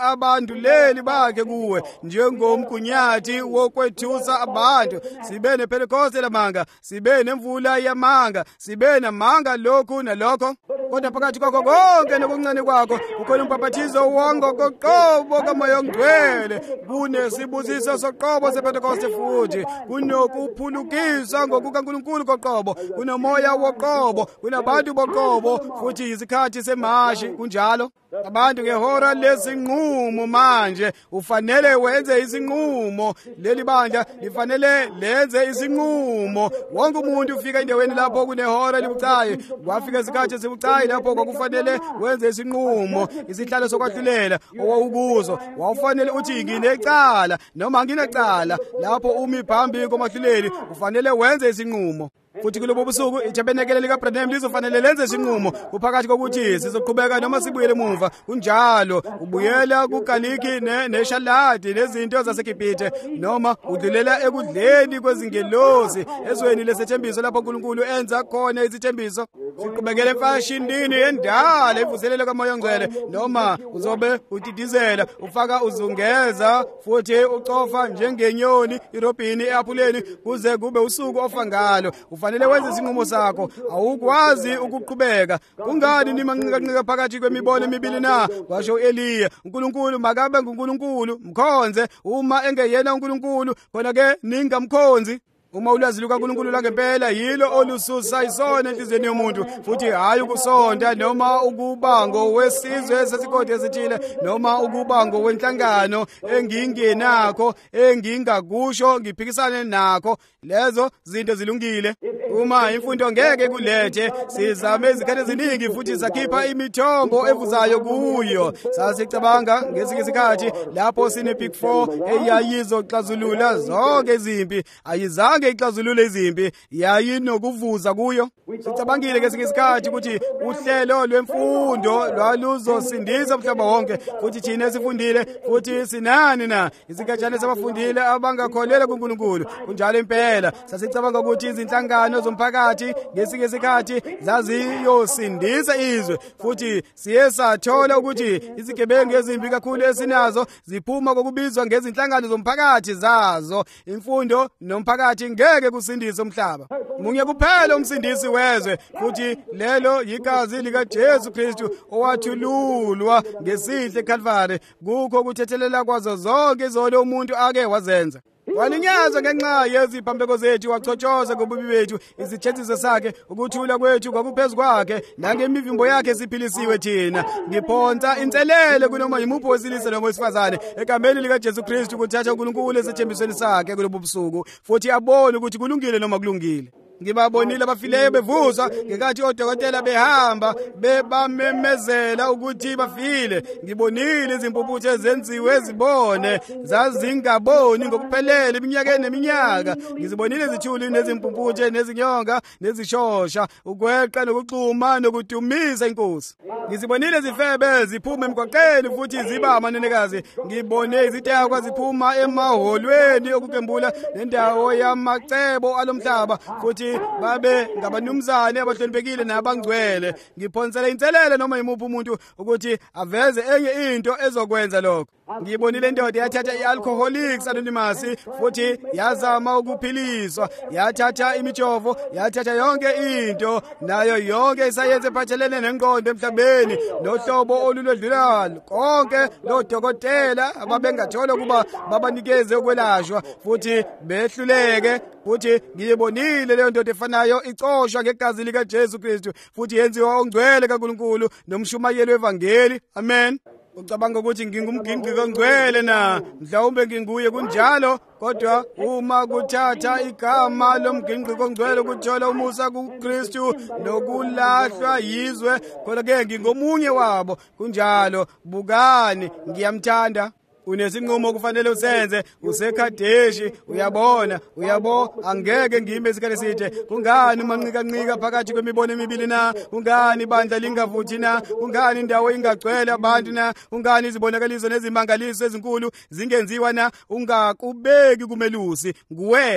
abasandulela bakhe kuwe njengomgunyathi wokwethusa abantu. Sibe nePentecoste lamanga, sibe nemvula yamanga, sibe namanga lokhu nalokho. Kodwa phakathi kwakho konke nokuncane kwakho ukhona umbhaphathizo wangokoqobo kaMoya oNgcwele. Kunesibusiso soqobo sePentecoste futhi kunokuphulukisa ngokukaNkulunkulu koqobo, kunomoya woqobo, kunabantu boqobo futhi isikhathi semashi kunjalo. Abantu ngehora lesinqumo manje ufanele wenze isinqumo. Leli bandla lifanele lenze isinqumo. Wonke umuntu ufika endaweni lapho kunehora libucayi, kwafika isikhathi esibucayi lapho kwakufanele wenze isinqumo. Isihlalo sokwahlulela owawukuzo wawufanele uthi nginecala noma nginecala. Lapho umi phambi komahluleli ufanele wenze isinqumo. Futhi kulobo busuku iTabernacle likaBranham lizofanele lenze isinqumo kuphakathi kokuthi sizoqhubeka noma sibuyele emuva. Kunjalo ubuyela kuGaliki neShaladi nezinto zaseGibhithe noma udlulela ekudleni kwezingelosi ezweni lesethembiso lapho uNkulunkulu enza khona izithembiso. Siqhubekele emfashindini endala ivuselelo kaMoya oNgcwele noma uzobe udidizela ufaka uzungeza futhi ucofa njengenyoni irobhini eaphuleni kuze kube usuku ofa ngalo. Ufanele wenze isinqumo sakho. Awukwazi ukuqhubeka. Kungani nimanqika phakathi kwemibono emibili na? Washo uEliya, uNkulunkulu makabe nguNkulunkulu mkhonze, uma engeyena uNkulunkulu khona ke ningamkhonzi. Uma ulwazi lukaNkulunkulu langempela yilo olususa isona enhliziyweni yomuntu futhi hayi ukusonda noma ukubango wesizwe sesigodi esithile noma ukubango wenhlangano engingenakho engingakusho ngiphikisane nakho. Lezo zinto zilungile. Uma imfundo ngeke kulethe sizame izikhathi eziningi futhi sakhipha imithombo evuzayo kuyo. Sasicabanga ngezinye izikhathi lapho sine Big Four eyayizoxazulula zonke izimpi, ayizange ixazulule izimpi, yayinokuvuza kuyo. Sicabangile ngezinye izikhathi ukuthi uhlelo lwemfundo lwaluzosindisa umhlaba wonke futhi thina sifundile futhi sinani na izigatshana sabafundile abangakholelwa kuNkulunkulu. Kunjalo impela sasicabanga ukuthi izinhlangano zomphakathi ngesinye isikhathi zaziyosindisa izwe futhi siye sathola ukuthi izigebengu ezimbi kakhulu esinazo ziphuma kokubizwa ngezinhlangano zomphakathi zazo. Imfundo nomphakathi ngeke kusindise umhlaba. Munye kuphela umsindisi wezwe futhi lelo yigazi lika Jesu Kristu owathululwa ngesihle eCalvary. Kukho kuthethelela kwazo zonke izono umuntu ake wazenza. Walinyaza ngenxa yeziphambeko zethu, wachotshoza kobubi bethu. Izithethiso sakhe ukuthula kwethu kwakuphezu kwakhe, nangemivimbo yakhe siphilisiwe thina. Ngiphonsa inselele kunoma yimuphi wesilisa noma wesifazane egameni lika Jesu Kristu kuthatha uNkulunkulu esethembisweni sakhe kulobu busuku futhi abone ukuthi kulungile noma kulungile. Ngibabonile abafileyo bevuzwa ngekathi odokotela behamba bebamemezela ukuthi bafile. Ngibonile izimpuputhe ezenziwe zibone zazingaboni ngokuphelele iminyaka neminyaka. Ngizibonile izithuli nezimpuputhe nezinyonga nezishosha ukweqa nokuxuma nokudumisa inkosi. Ngizibonile izifebe ziphuma emgwaqeni futhi ziba amanenekazi. Ngibone izitakwa ziphuma emaholweni okukembula nendawo yamacebo alomhlaba futhi babe ngabanumzane abahloniphekile nabangcwele. Ngiphonsela inselele noma yimuphi umuntu ukuthi aveze enye into ezokwenza lokho. Ngibonile indoda yathatha iAlcoholics Anonymous futhi yazama ukuphiliswa, yathatha imijovo, yathatha yonke into nayo yonke isayenze ephathelene nengqondo emhlabeni nohlobo olulodlulayo. Konke lo dokotela ababengathola kuba babanikeze ukwelashwa futhi behluleke. Futhi ngiyibonile leyo ndoda efanayo icoshwa ngegazi lika Jesu Kristu futhi yenziwa ongcwele kaNkulunkulu nomshumayeli wevangeli. Amen. Ucabanga ukuthi ngingumgingqi kangcwele na? Mhlawumbe nginguye kunjalo, kodwa uma kuthatha igama lomgingqi kongcwele ukuthola umusa kuKristu nokulahlwa yizwe, khona ke ngingomunye wabo. Kunjalo bukani, ngiyamthanda. Unesinqumo kufanele usenze, usekhadeshi. Uyabona, uyabo, angeke ngime isikhathi eside. Kungani manqika nqika phakathi kwemibono emibili na? Kungani bandla lingavuthi na? Kungani indawo ingagcwele abantu na? Kungani izibonakaliso nezimangaliso ezinkulu zingenziwa na? Ungakubeki kumelusi nguwena.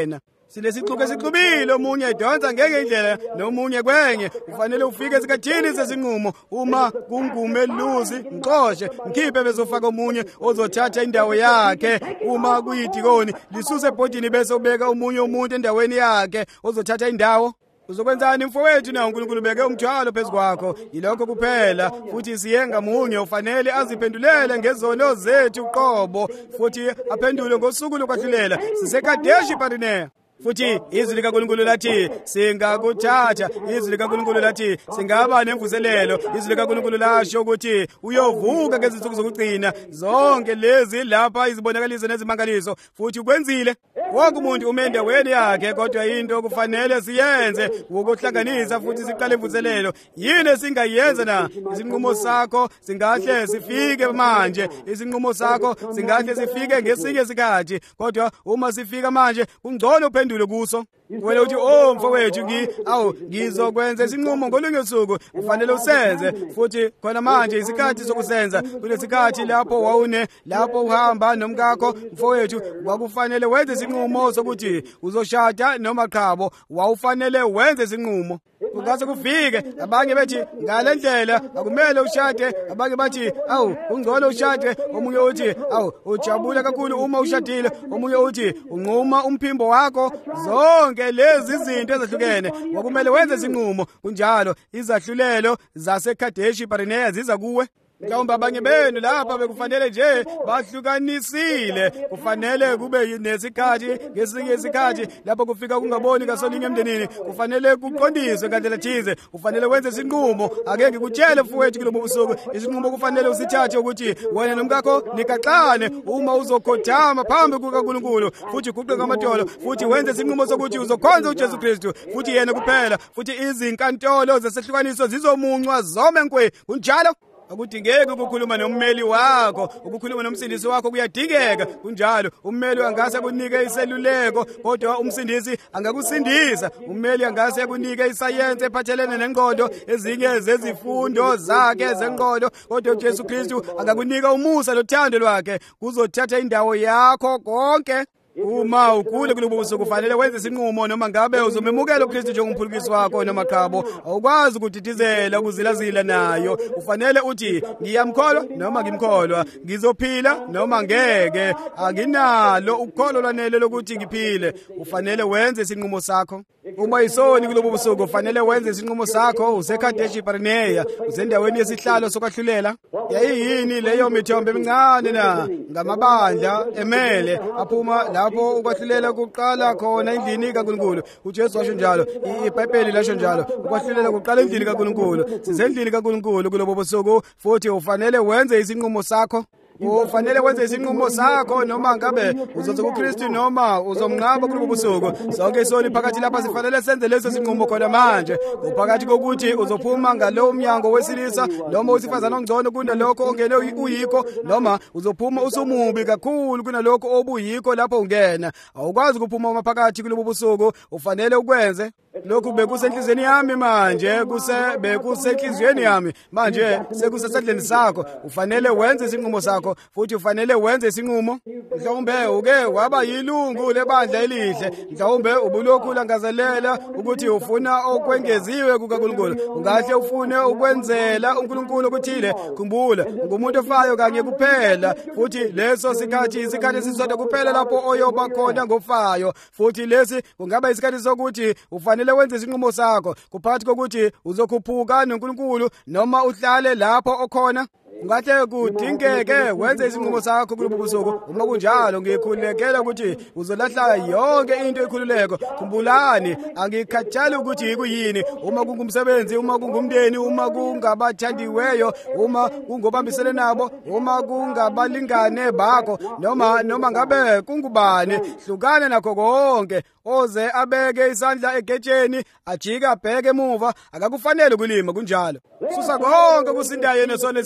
Sinesixuku esixubile, omunye edonsa ngeke indlela nomunye kwenye. Kufanele ufike esikhathini sesinqumo. Uma kungumelusi ngixoshe ngikhiphe bezofaka omunye ozothatha indawo yakhe. Uma kuyidikoni lisuse ebhodini bese ubeka omunye umuntu endaweni yakhe ozothatha indawo. Uzokwenzani mfowethu na uNkulunkulu beke umthwalo phezukwakho? Yilokho kuphela. Futhi siye ngamunye ufanele aziphendulele ngezono zethu uqobo futhi aphendule ngosuku lokwahlulela. Sisekadeshi Barineya. Futhi izwi likaNkulunkulu lathi singakuthatha. Izwi likaNkulunkulu lathi singaba nemvuselelo. Izwi likaNkulunkulu lasho ukuthi uyovuka ngezinsuku zokugcina. Zonke lezi lapha izibonakaliso nezimangaliso futhi ukwenzile. Wonke umuntu ume endaweni yakhe, kodwa into kufanele siyenze ukuhlanganisa futhi siqale imvuselelo. Yini singayenza na? Isinqumo sakho singahle sifike manje. Isinqumo sakho singahle sifike ngesinye isikhathi, kodwa uma sifika manje kungcono uphendule kuso. Wena uthi oh mfowethu ngi awu ngizokwenza isinqumo ngolunye usuku. Ufanele usenze futhi khona manje isikhathi sokusenza. Kulesikhathi lapho wawune lapho uhamba nomkakho mfowethu kwakufanele wenze isinqumo sokuthi uzoshada noma qhabo. Wawufanele wenze isinqumo. Kungase kufike abanye bethi ngale ndlela akumele ushade, abanye bathi awu ungcono ushade, omunye uthi awu ujabula kakhulu uma ushadile, omunye uthi unquma umphimbo wakho. Zonke lezi izinto ezahlukene wakumele wenze isinqumo. Kunjalo izahlulelo zaseKadeshi Barineya ziza kuwe. Mhlawumbe abanye benu lapha bekufanele nje bahlukanisile. Kufanele kube nesikhathi ngesinye isikhathi lapho kufika kungaboni kasolinye emndenini. Kufanele kuqondiswe ngandlela thize. Ufanele wenze isinqumo. Ake ngikutshele mfowethu kulobo busuku isinqumo kufanele usithathe ukuthi wena nomkakho nikaxane uma uzokhothama phambi kukaNkulunkulu futhi uguqe amadolo futhi wenze isinqumo sokuthi uzokhonza uJesu Kristu futhi yena kuphela futhi izinkantolo zesehlukaniso zizomuncwa zome nkwe. Kunjalo akudingeki ukukhuluma nommeli wakho. Ukukhuluma nomsindisi wakho kuyadingeka. Kunjalo ummeli angase kunike iseluleko, kodwa umsindisi angakusindisa. Ummeli angase kunike isayensi ephathelene nengqondo, ezinye zezifundo zakhe zengqondo, kodwa uJesu Kristu angakunika umusa lothando lwakhe kuzothatha indawo yakho konke. Uma ukule kulobo busuku kufanele wenze isinqumo noma ngabe uzomemukela uKristu njengomphulukisi wakho noma qhabo. Awukwazi ukudidizela ukuzilazila nayo. Ufanele uthi ngiyamkholwa noma ngimkholwa, ngizophila noma ngeke, anginalo ukholo lwanele lokuthi ngiphile. Ufanele wenze isinqumo sakho. Uma isoni kulobo busuku ufanele wenze isinqumo sakho. UseKadeshi Barineya usendaweni yesihlalo sokwahlulela. Yayiyini leyo mithombo emincane na ngamabandla emele aphuma lapho ukwahlulela kuqala khona endlini kaNkulunkulu. uJesu washo njalo, iBhayibheli lasho njalo, ukwahlulela kuqala endlini kaNkulunkulu. Sisendlini kaNkulunkulu kulobo busuku futhi ufanele wenze isinqumo sakho. Ufanele wenze isinqumo sakho noma ngabe uzoza kuKristu noma uzomnqaba kulobo busuku. Sonke isoni phakathi lapha sifanele senze leso sinqumo khona manje. Uphakathi kokuthi uzophuma ngalo umnyango wesilisa noma usifazana ongcono kunalokho ongene uyikho, noma uzophuma usumubi kakhulu kunalokho obuyikho lapho ungena. Awukwazi kuphuma maphakathi kulobo busuku. Ufanele ukwenze lokhu. Bekusenhlizweni yami manje, kuse bekusenhlizweni yami manje, sekusesandleni sakho. Ufanele wenze isinqumo sakho futhi ufanele wenze isinqumo. Mhlawumbe uke waba yilungu lebandla elihle. Mhlawumbe ubulokhu ulangazelela ukuthi ufuna okwengeziwe kukaNkulunkulu. Ungahle ufune ukwenzela uNkulunkulu okuthile. Khumbula, ngumuntu ofayo kanye kuphela, futhi leso sikhathi isikhathi esisodwa kuphela lapho oyoba khona ngofayo. Futhi lesi kungaba isikhathi sokuthi ufanele wenze isinqumo sakho kuphakathi kokuthi uzokhuphuka noNkulunkulu noma uhlale lapho okhona. Ungahle kudingeke wenze isinqumo sakho kulobo busuku. Uma kunjalo ngikhulekela ukuthi uzolahla yonke into ekhululeko. Khumbulani, angikhathali ukuthi ikuyini. Uma kungumsebenzi, uma kungumndeni, uma kungabathandiweyo, uma kungobambisene nabo, uma kungabalingane bakho, noma noma ngabe kungubani, hlukana nakho konke. Oze abeke isandla egetsheni ajike abheke emuva, akakufanele kulima. Kunjalo susa konke kusindayo nesona sithandela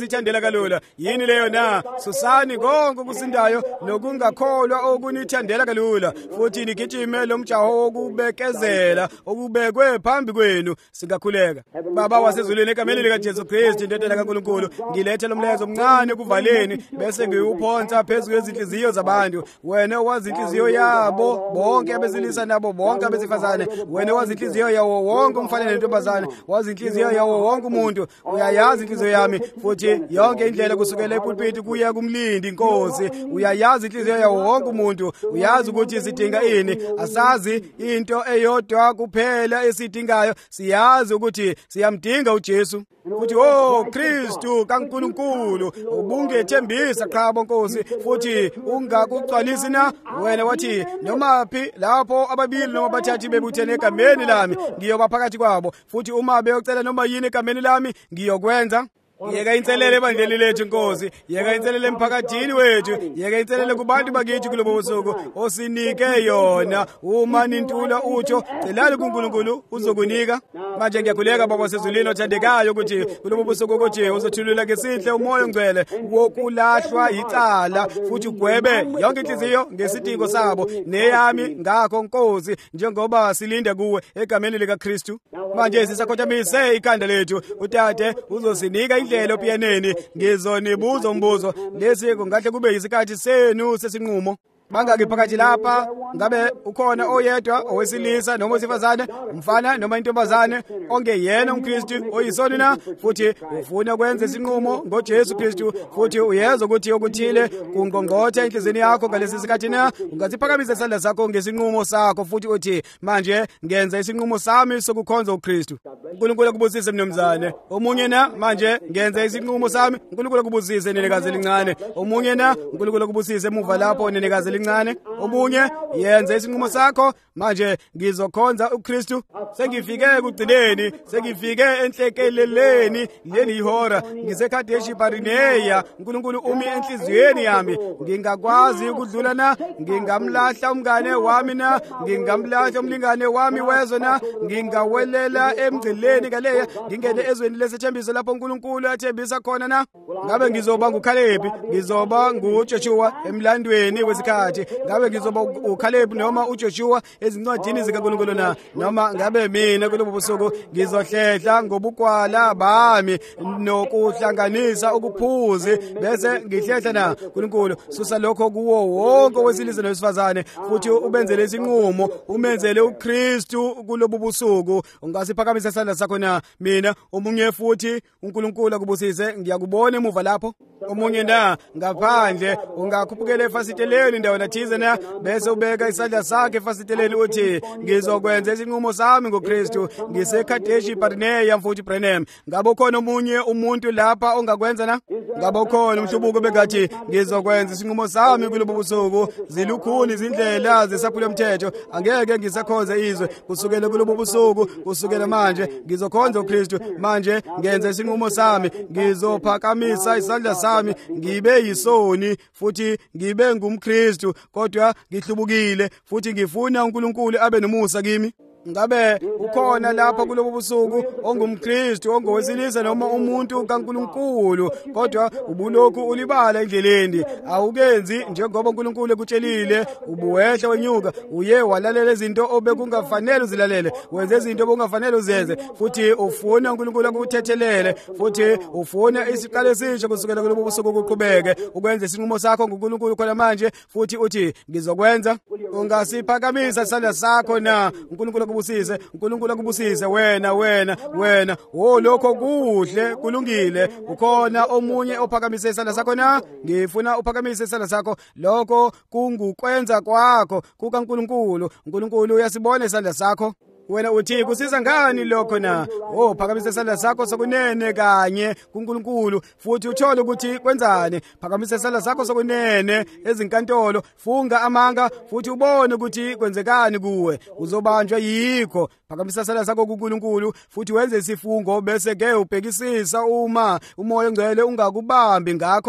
kalula. Yini leyo na? Susani konke okusindayo nokungakholwa okunithandela kalula, futhi nigijime lo mjaho wokubekezela okubekwe phambi kwenu singakhuleka. Baba wasezulwini, egameni lika Jesu Kristu indodana kaNkulunkulu, ngilethe lo mlezo omncane kuvaleni bese ngiwuphonsa phezu kwezinhliziyo zabantu. Wena wazi inhliziyo yabo bonke abesilisa nabo bonke abesifazane. Wena wazi inhliziyo yawo wonke umfana nentombazane, wazi inhliziyo yawo wonke umuntu. Uyayazi inhliziyo yami futhi yonke indlela kusukela epulpiti kuya kumlindi Nkosi. Uyayazi inhliziyo yawo wonke umuntu. Uyazi ukuthi sidinga ini. Asazi into eyodwa kuphela esidingayo. Siyazi ukuthi siyamdinga uJesu. Futhi oh Kristu kaNkulunkulu, ubungethembisa qhabo Nkosi, futhi ungakugcwalisi na. Wena wathi noma phi lapho ababili noma bathathu bebuthene egameni lami ngiyoba phakathi kwabo, futhi uma beyocela noma yini egameni lami ngiyokwenza. Yeka inselele ebandleni lethu Nkosi, yeka inselele emphakathini wethu, yeka inselele kubantu bakithi kulobo busuku. Osinike yona uma nintula utsho celani kuNkulunkulu uzokunika. Manje ngiyakhuleka Baba wasezulwini othandekayo ukuthi kulobo busuku ukuthi uzothulula ngesihle umoya ongcwele wokulahlwa icala, futhi ugwebe yonke inhliziyo ngesidingo sabo neyami ngakho Nkosi, njengoba silinde kuwe egameni lika Kristu. Manje sisakhothamise ikhanda lethu, uTate uzosinika indlela opiyaneni. Ngizonibuza umbuzo, lesi kungahle kube yisikhathi senu sesinqumo. Bangaki phakathi lapha, ngabe ukhona oyedwa owesilisa noma owesifazane, umfana noma intombazane ongeyena umKristu oyisoni na, futhi ufuna ukwenza isinqumo ngoJesu Kristu, futhi uyezwa ukuthi okuthile kungqongqotha enhliziyweni yakho ngalesi sikhathi na, ungaziphakamisa isandla sakho ngesinqumo sakho, futhi uthi manje ngenza isinqumo sami sokukhonza uKristu. uNkulunkulu akubusise mnumzane. Omunye na manje ngenza isinqumo sami. uNkulunkulu akubusise nenekazi elincane. Omunye na uNkulunkulu akubusise emuva lapho nenekazi elincane. Omunye yenza isinqumo sakho, manje ngizokhonza uKristu. Sengifike ekugcineni, sengifike enhlekeleleni leli ihora, ngiseKadeshi Barineya. uNkulunkulu umi enhliziyweni yami, ngingakwazi ukudlula na, ngingamlahla umngane wami na, ngingamlahla umlingane wami wezwe na, ngingawelela emgcileni kaleya, ngingene ezweni lesethembiso lapho uNkulunkulu athembisa khona na. Ngabe ngizoba nguKhalebi, ngizoba nguJoshua emlandweni wesikhathi. Ngabe ngizoba uKhalebi noma uJoshua ezincwadini zikaNkulunkulu na, noma ngabe mina kulobo busuku ngizohlehla ngobugwala bami nokuhlanganisa ukuphuzi bese ngihlehla na. uNkulunkulu susa lokho kuwo wonke wesilisa nowesifazane, futhi ubenzele isinqumo, umenzele uKristu kulobo busuku. Ungasiphakamisa isandla sakho na. Mina omunye futhi uNkulunkulu akubusise, ngiyakubona emuva lapho. Omunye na ngaphandle ungakhuphukela efasiteleni ndawana thize na, bese ubeka isandla sakhe efasiteleni uthi ngizokwenza isinqumo sami ngoKristu ngiseKadeshi Barineya mfuthi Brenham. Ngabe khona omunye umuntu lapha ongakwenza na? Ngabe khona umhlubuko begathi ngizokwenza isinqumo sami kulobo busuku? Zilukhuni izindlela zesaphula umthetho, angeke ngisakhonza izwe kusukela kulobo busuku. Kusukela manje ngizokhonza uKristu. Manje ngenza isinqumo sami, ngizophakamisa isandla sami, ngibe yisoni futhi ngibe ngumKristu, kodwa ngihlubukile futhi ngifuna uNkulunkulu abe nomusa kimi. Ngabe ukhona lapha kulobo busuku ongumKristu, ongowesilisa noma umuntu kaNkulunkulu, kodwa ubulokhu ulibala endleleni, awukenzi njengoba uNkulunkulu ekutshelile, ubuwehla wenyuka, uye walalela izinto obekungafanele uzilalele, wenze izinto obungafanele uzenze, futhi ufuna uNkulunkulu akuthethelele, futhi ufuna isiqalo esisha kusukela kulobo busuku ukuqhubeke ukwenza isinqumo sakho ngoNkulunkulu khona manje, futhi uthi ngizokwenza. Ungasiphakamisa isandla sakho na. uNkulunkulu akubusise, uNkulunkulu akubusise. Wena wena wena oh lokho kuhle kulungile. Ukhona omunye ophakamise isandla sakho na? Ngifuna uphakamise isandla sakho. Lokho kungukwenza kwakho kukaNkulunkulu. uNkulunkulu uyasibona isandla sakho. Wena uthi kusiza ngani lokho na? Oh phakamisa isandla sakho sokunene kanye kuNkulunkulu, futhi uthole ukuthi kwenzani. Phakamisa isandla sakho sokunene ezinkantolo, funga amanga futhi ubone ukuthi kwenzekani kuwe. Uzobanjwa yikho. Phakamisa isandla sakho kuNkulunkulu futhi wenze isifungo, bese ke ubhekisisa uma umoya ongcwele ungakubambi ngakho.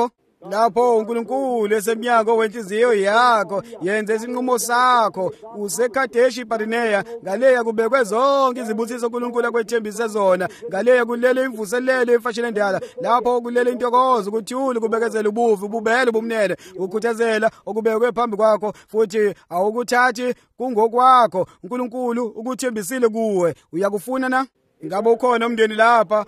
lapho uNkulunkulu esemnyango wenhliziyo yakho yenze isinqumo sakho useKhadeshi Barineya ngaleya kubekwe zonke izibusiso uNkulunkulu akwethembise zona ngaleya kulele imvuselelo emfashini endala lapho kulele intokozo ukuthula kubekezela ubuvu ububele ubumnene ukukhuthazela okubekwe phambi kwakho futhi awukuthathi kungokwakho uNkulunkulu ukuthembisile kuwe uyakufuna na ngabe ukhona umndeni lapha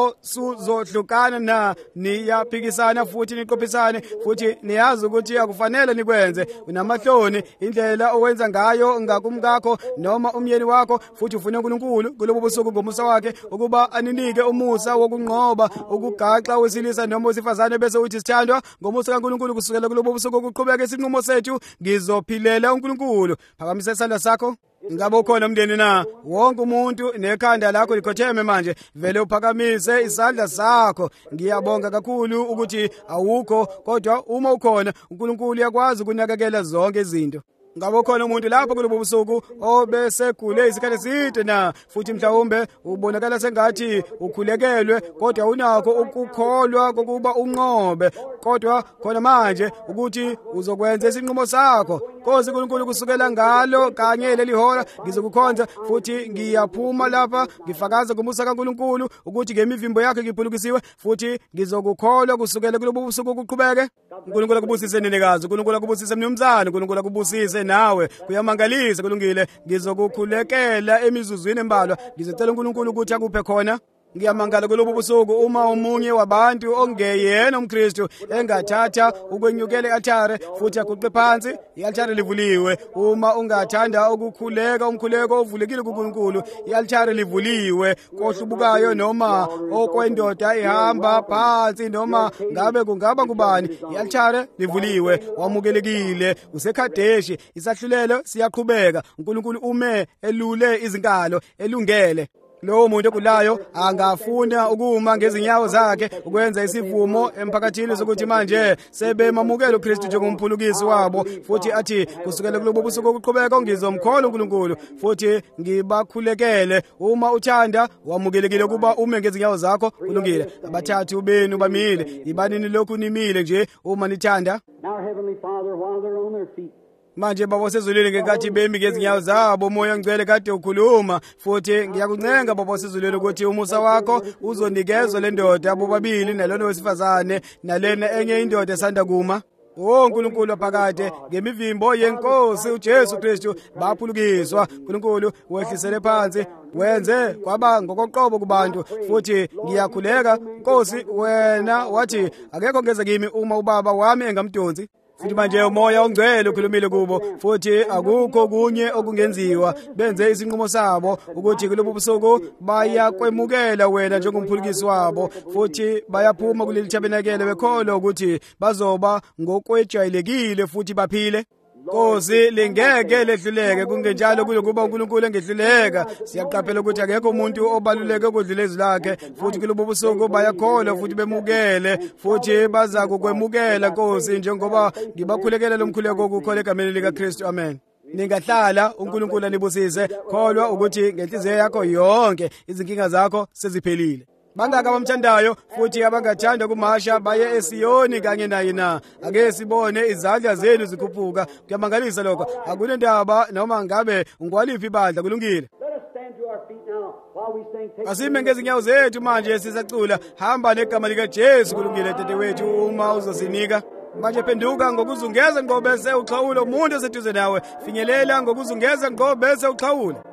osuzodlukana na niyaphikisana futhi niqophisane futhi niyazi ukuthi akufanele nikwenze unamahloni indlela owenza ngayo ngakumkakho noma umyeni wakho futhi ufuna uNkulunkulu kulobo busuku ngomusa wakhe ukuba aninike umusa wokunqoba ukugaxa wesilisa noma wesifazane bese uthi sithandwa ngomusa kaNkulunkulu kusukela kulobo busuku ukuqhubeka isinqumo sethu ngizophilela uNkulunkulu phakamisa isandla sakho ngabe ukhona umndeni na wonke umuntu nekhanda lakho likhotheme manje vele uphakamise isandla sakho ngiyabonga kakhulu ukuthi awukho kodwa uma ukhona uNkulunkulu uyakwazi ukunakekela zonke izinto ngabe ukhona umuntu lapho kulobo busuku obesegule isikhathi eside na futhi mhlawumbe ubonakala sengathi ukhulekelwe kodwa unakho ukukholwa kokuba unqobe kodwa khona manje ukuthi uzokwenza isinqumo sakho Nkosi uNkulunkulu kusukela ngalo kanye leli hora ngizokukhonza futhi ngiyaphuma lapha ngifakaza ngomusa kaNkulunkulu ukuthi ngemivimbo yakhe ngiphulukisiwe futhi ngizokukholwa kusukela kulobo busuku ukuqhubeke uNkulunkulu akubusise nenekazi uNkulunkulu akubusise mnumzana uNkulunkulu akubusise nawe kuyamangalisa kulungile ngizokukhulekela emizuzwini embalwa ngizocela uNkulunkulu ukuthi akuphe khona ngiyamangala kulobo busuku uma umunye wabantu ongeyena umKristu engathatha ukwenyukela i-altar futhi aguqe phansi i-altar livuliwe uma ungathanda ukukhuleka umkhuleko ovulekile kuNkulunkulu i-altar livuliwe kohlubukayo noma okwendoda ihamba phansi noma ngabe kungaba kubani i-altar livuliwe wamukelekile useKhadeshi isahlulelo siyaqhubeka uNkulunkulu ume elule izinkalo elungele Lo muntu okulayo angafuna ukuma ngezinyawo zakhe ukwenza isivumo emphakathini sokuthi manje sebemamukela uKristu njengomphulukisi wabo futhi athi kusukela kulobo busuku okuqhubeka ngizomkholwa uNkulunkulu futhi ngibakhulekele uma uthanda wamukelekile kuba ume ngezinyawo zakho kulungile abathathu benu bamile ibanini lokhu nimile nje uma nithanda Now, Heavenly Father, while they're on their feet, manje baba sezulwini ngenkathi bemi ngezinyawo zabo moya ngcwele kade ukhuluma futhi ngiyakuncenga baba sezulwini ukuthi umusa wakho uzonikezwe le ndoda bobabili nalona wesifazane nalena enye indoda esanda kuma Oh uNkulunkulu phakade ngemivimbo yenkosi uJesu Kristu baphulukiswa uNkulunkulu wehlisele phansi wenze kwaba ngokoqobo kubantu futhi ngiyakhuleka Nkosi wena wathi akekho ngeze kimi uma ubaba wami engamdonsi futhi manje umoya ongcwele ukhulumile kubo futhi akukho kunye okungenziwa benze isinqumo sabo ukuthi kulobo busuku bayakwemukela wena njengomphulukisi wabo futhi bayaphuma kuleli tabernacle bekholwa ukuthi bazoba ngokwejayelekile futhi baphile Nkosi lingeke lehluleke kungenjalo kulokuba uNkulunkulu engehluleka siyaqaphela ukuthi akekho umuntu obaluleke ukudlula izwi lakhe futhi kulobo busuku bayakholwa futhi bemukele futhi baza kukwemukela Nkosi njengoba ngibakhulekela lomkhuleko ukukholeka egameni likaKristu amen Ningahlala uNkulunkulu anibusise kholwa ukuthi ngenhliziyo yakho yonke izinkinga zakho seziphelile Bangaka abamthandayo futhi abangathanda kumasha baye eSiyoni kanye naye na ake sibone izandla zenu zikhuphuka kuyamangalisa lokho akunendaba noma ngabe ungwaliphi ibandla kulungile let us stand to our feet now while we sing. Take Asime ngezinyawo zethu manje sisacula hamba negama lika Jesu kulungile tete wethu uma uzosinika manje phenduka ngokuzungeza ngo bese uxhawula umuntu oseduze nawe finyelela ngokuzungeza ngo bese uxhawula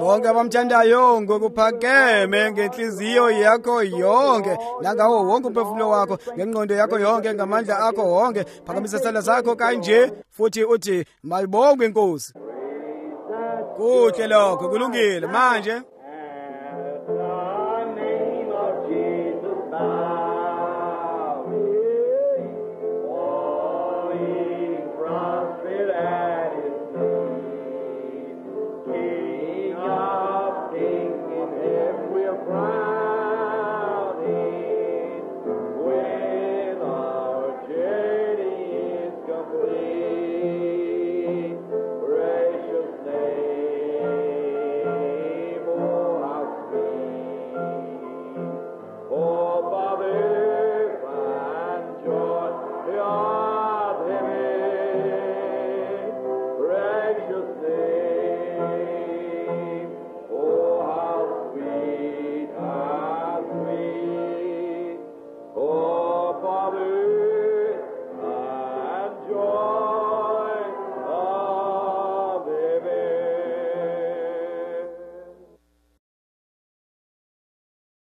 bonke abamthandayo ngokuphakeme ngenhliziyo yakho yonke nangawo wonke umphefumulo wakho ngengqondo yakho yonke ngamandla akho wonke phakamisa isandla sakho kanje futhi uthi mayibongwe inkosi kuhle lokho kulungile manje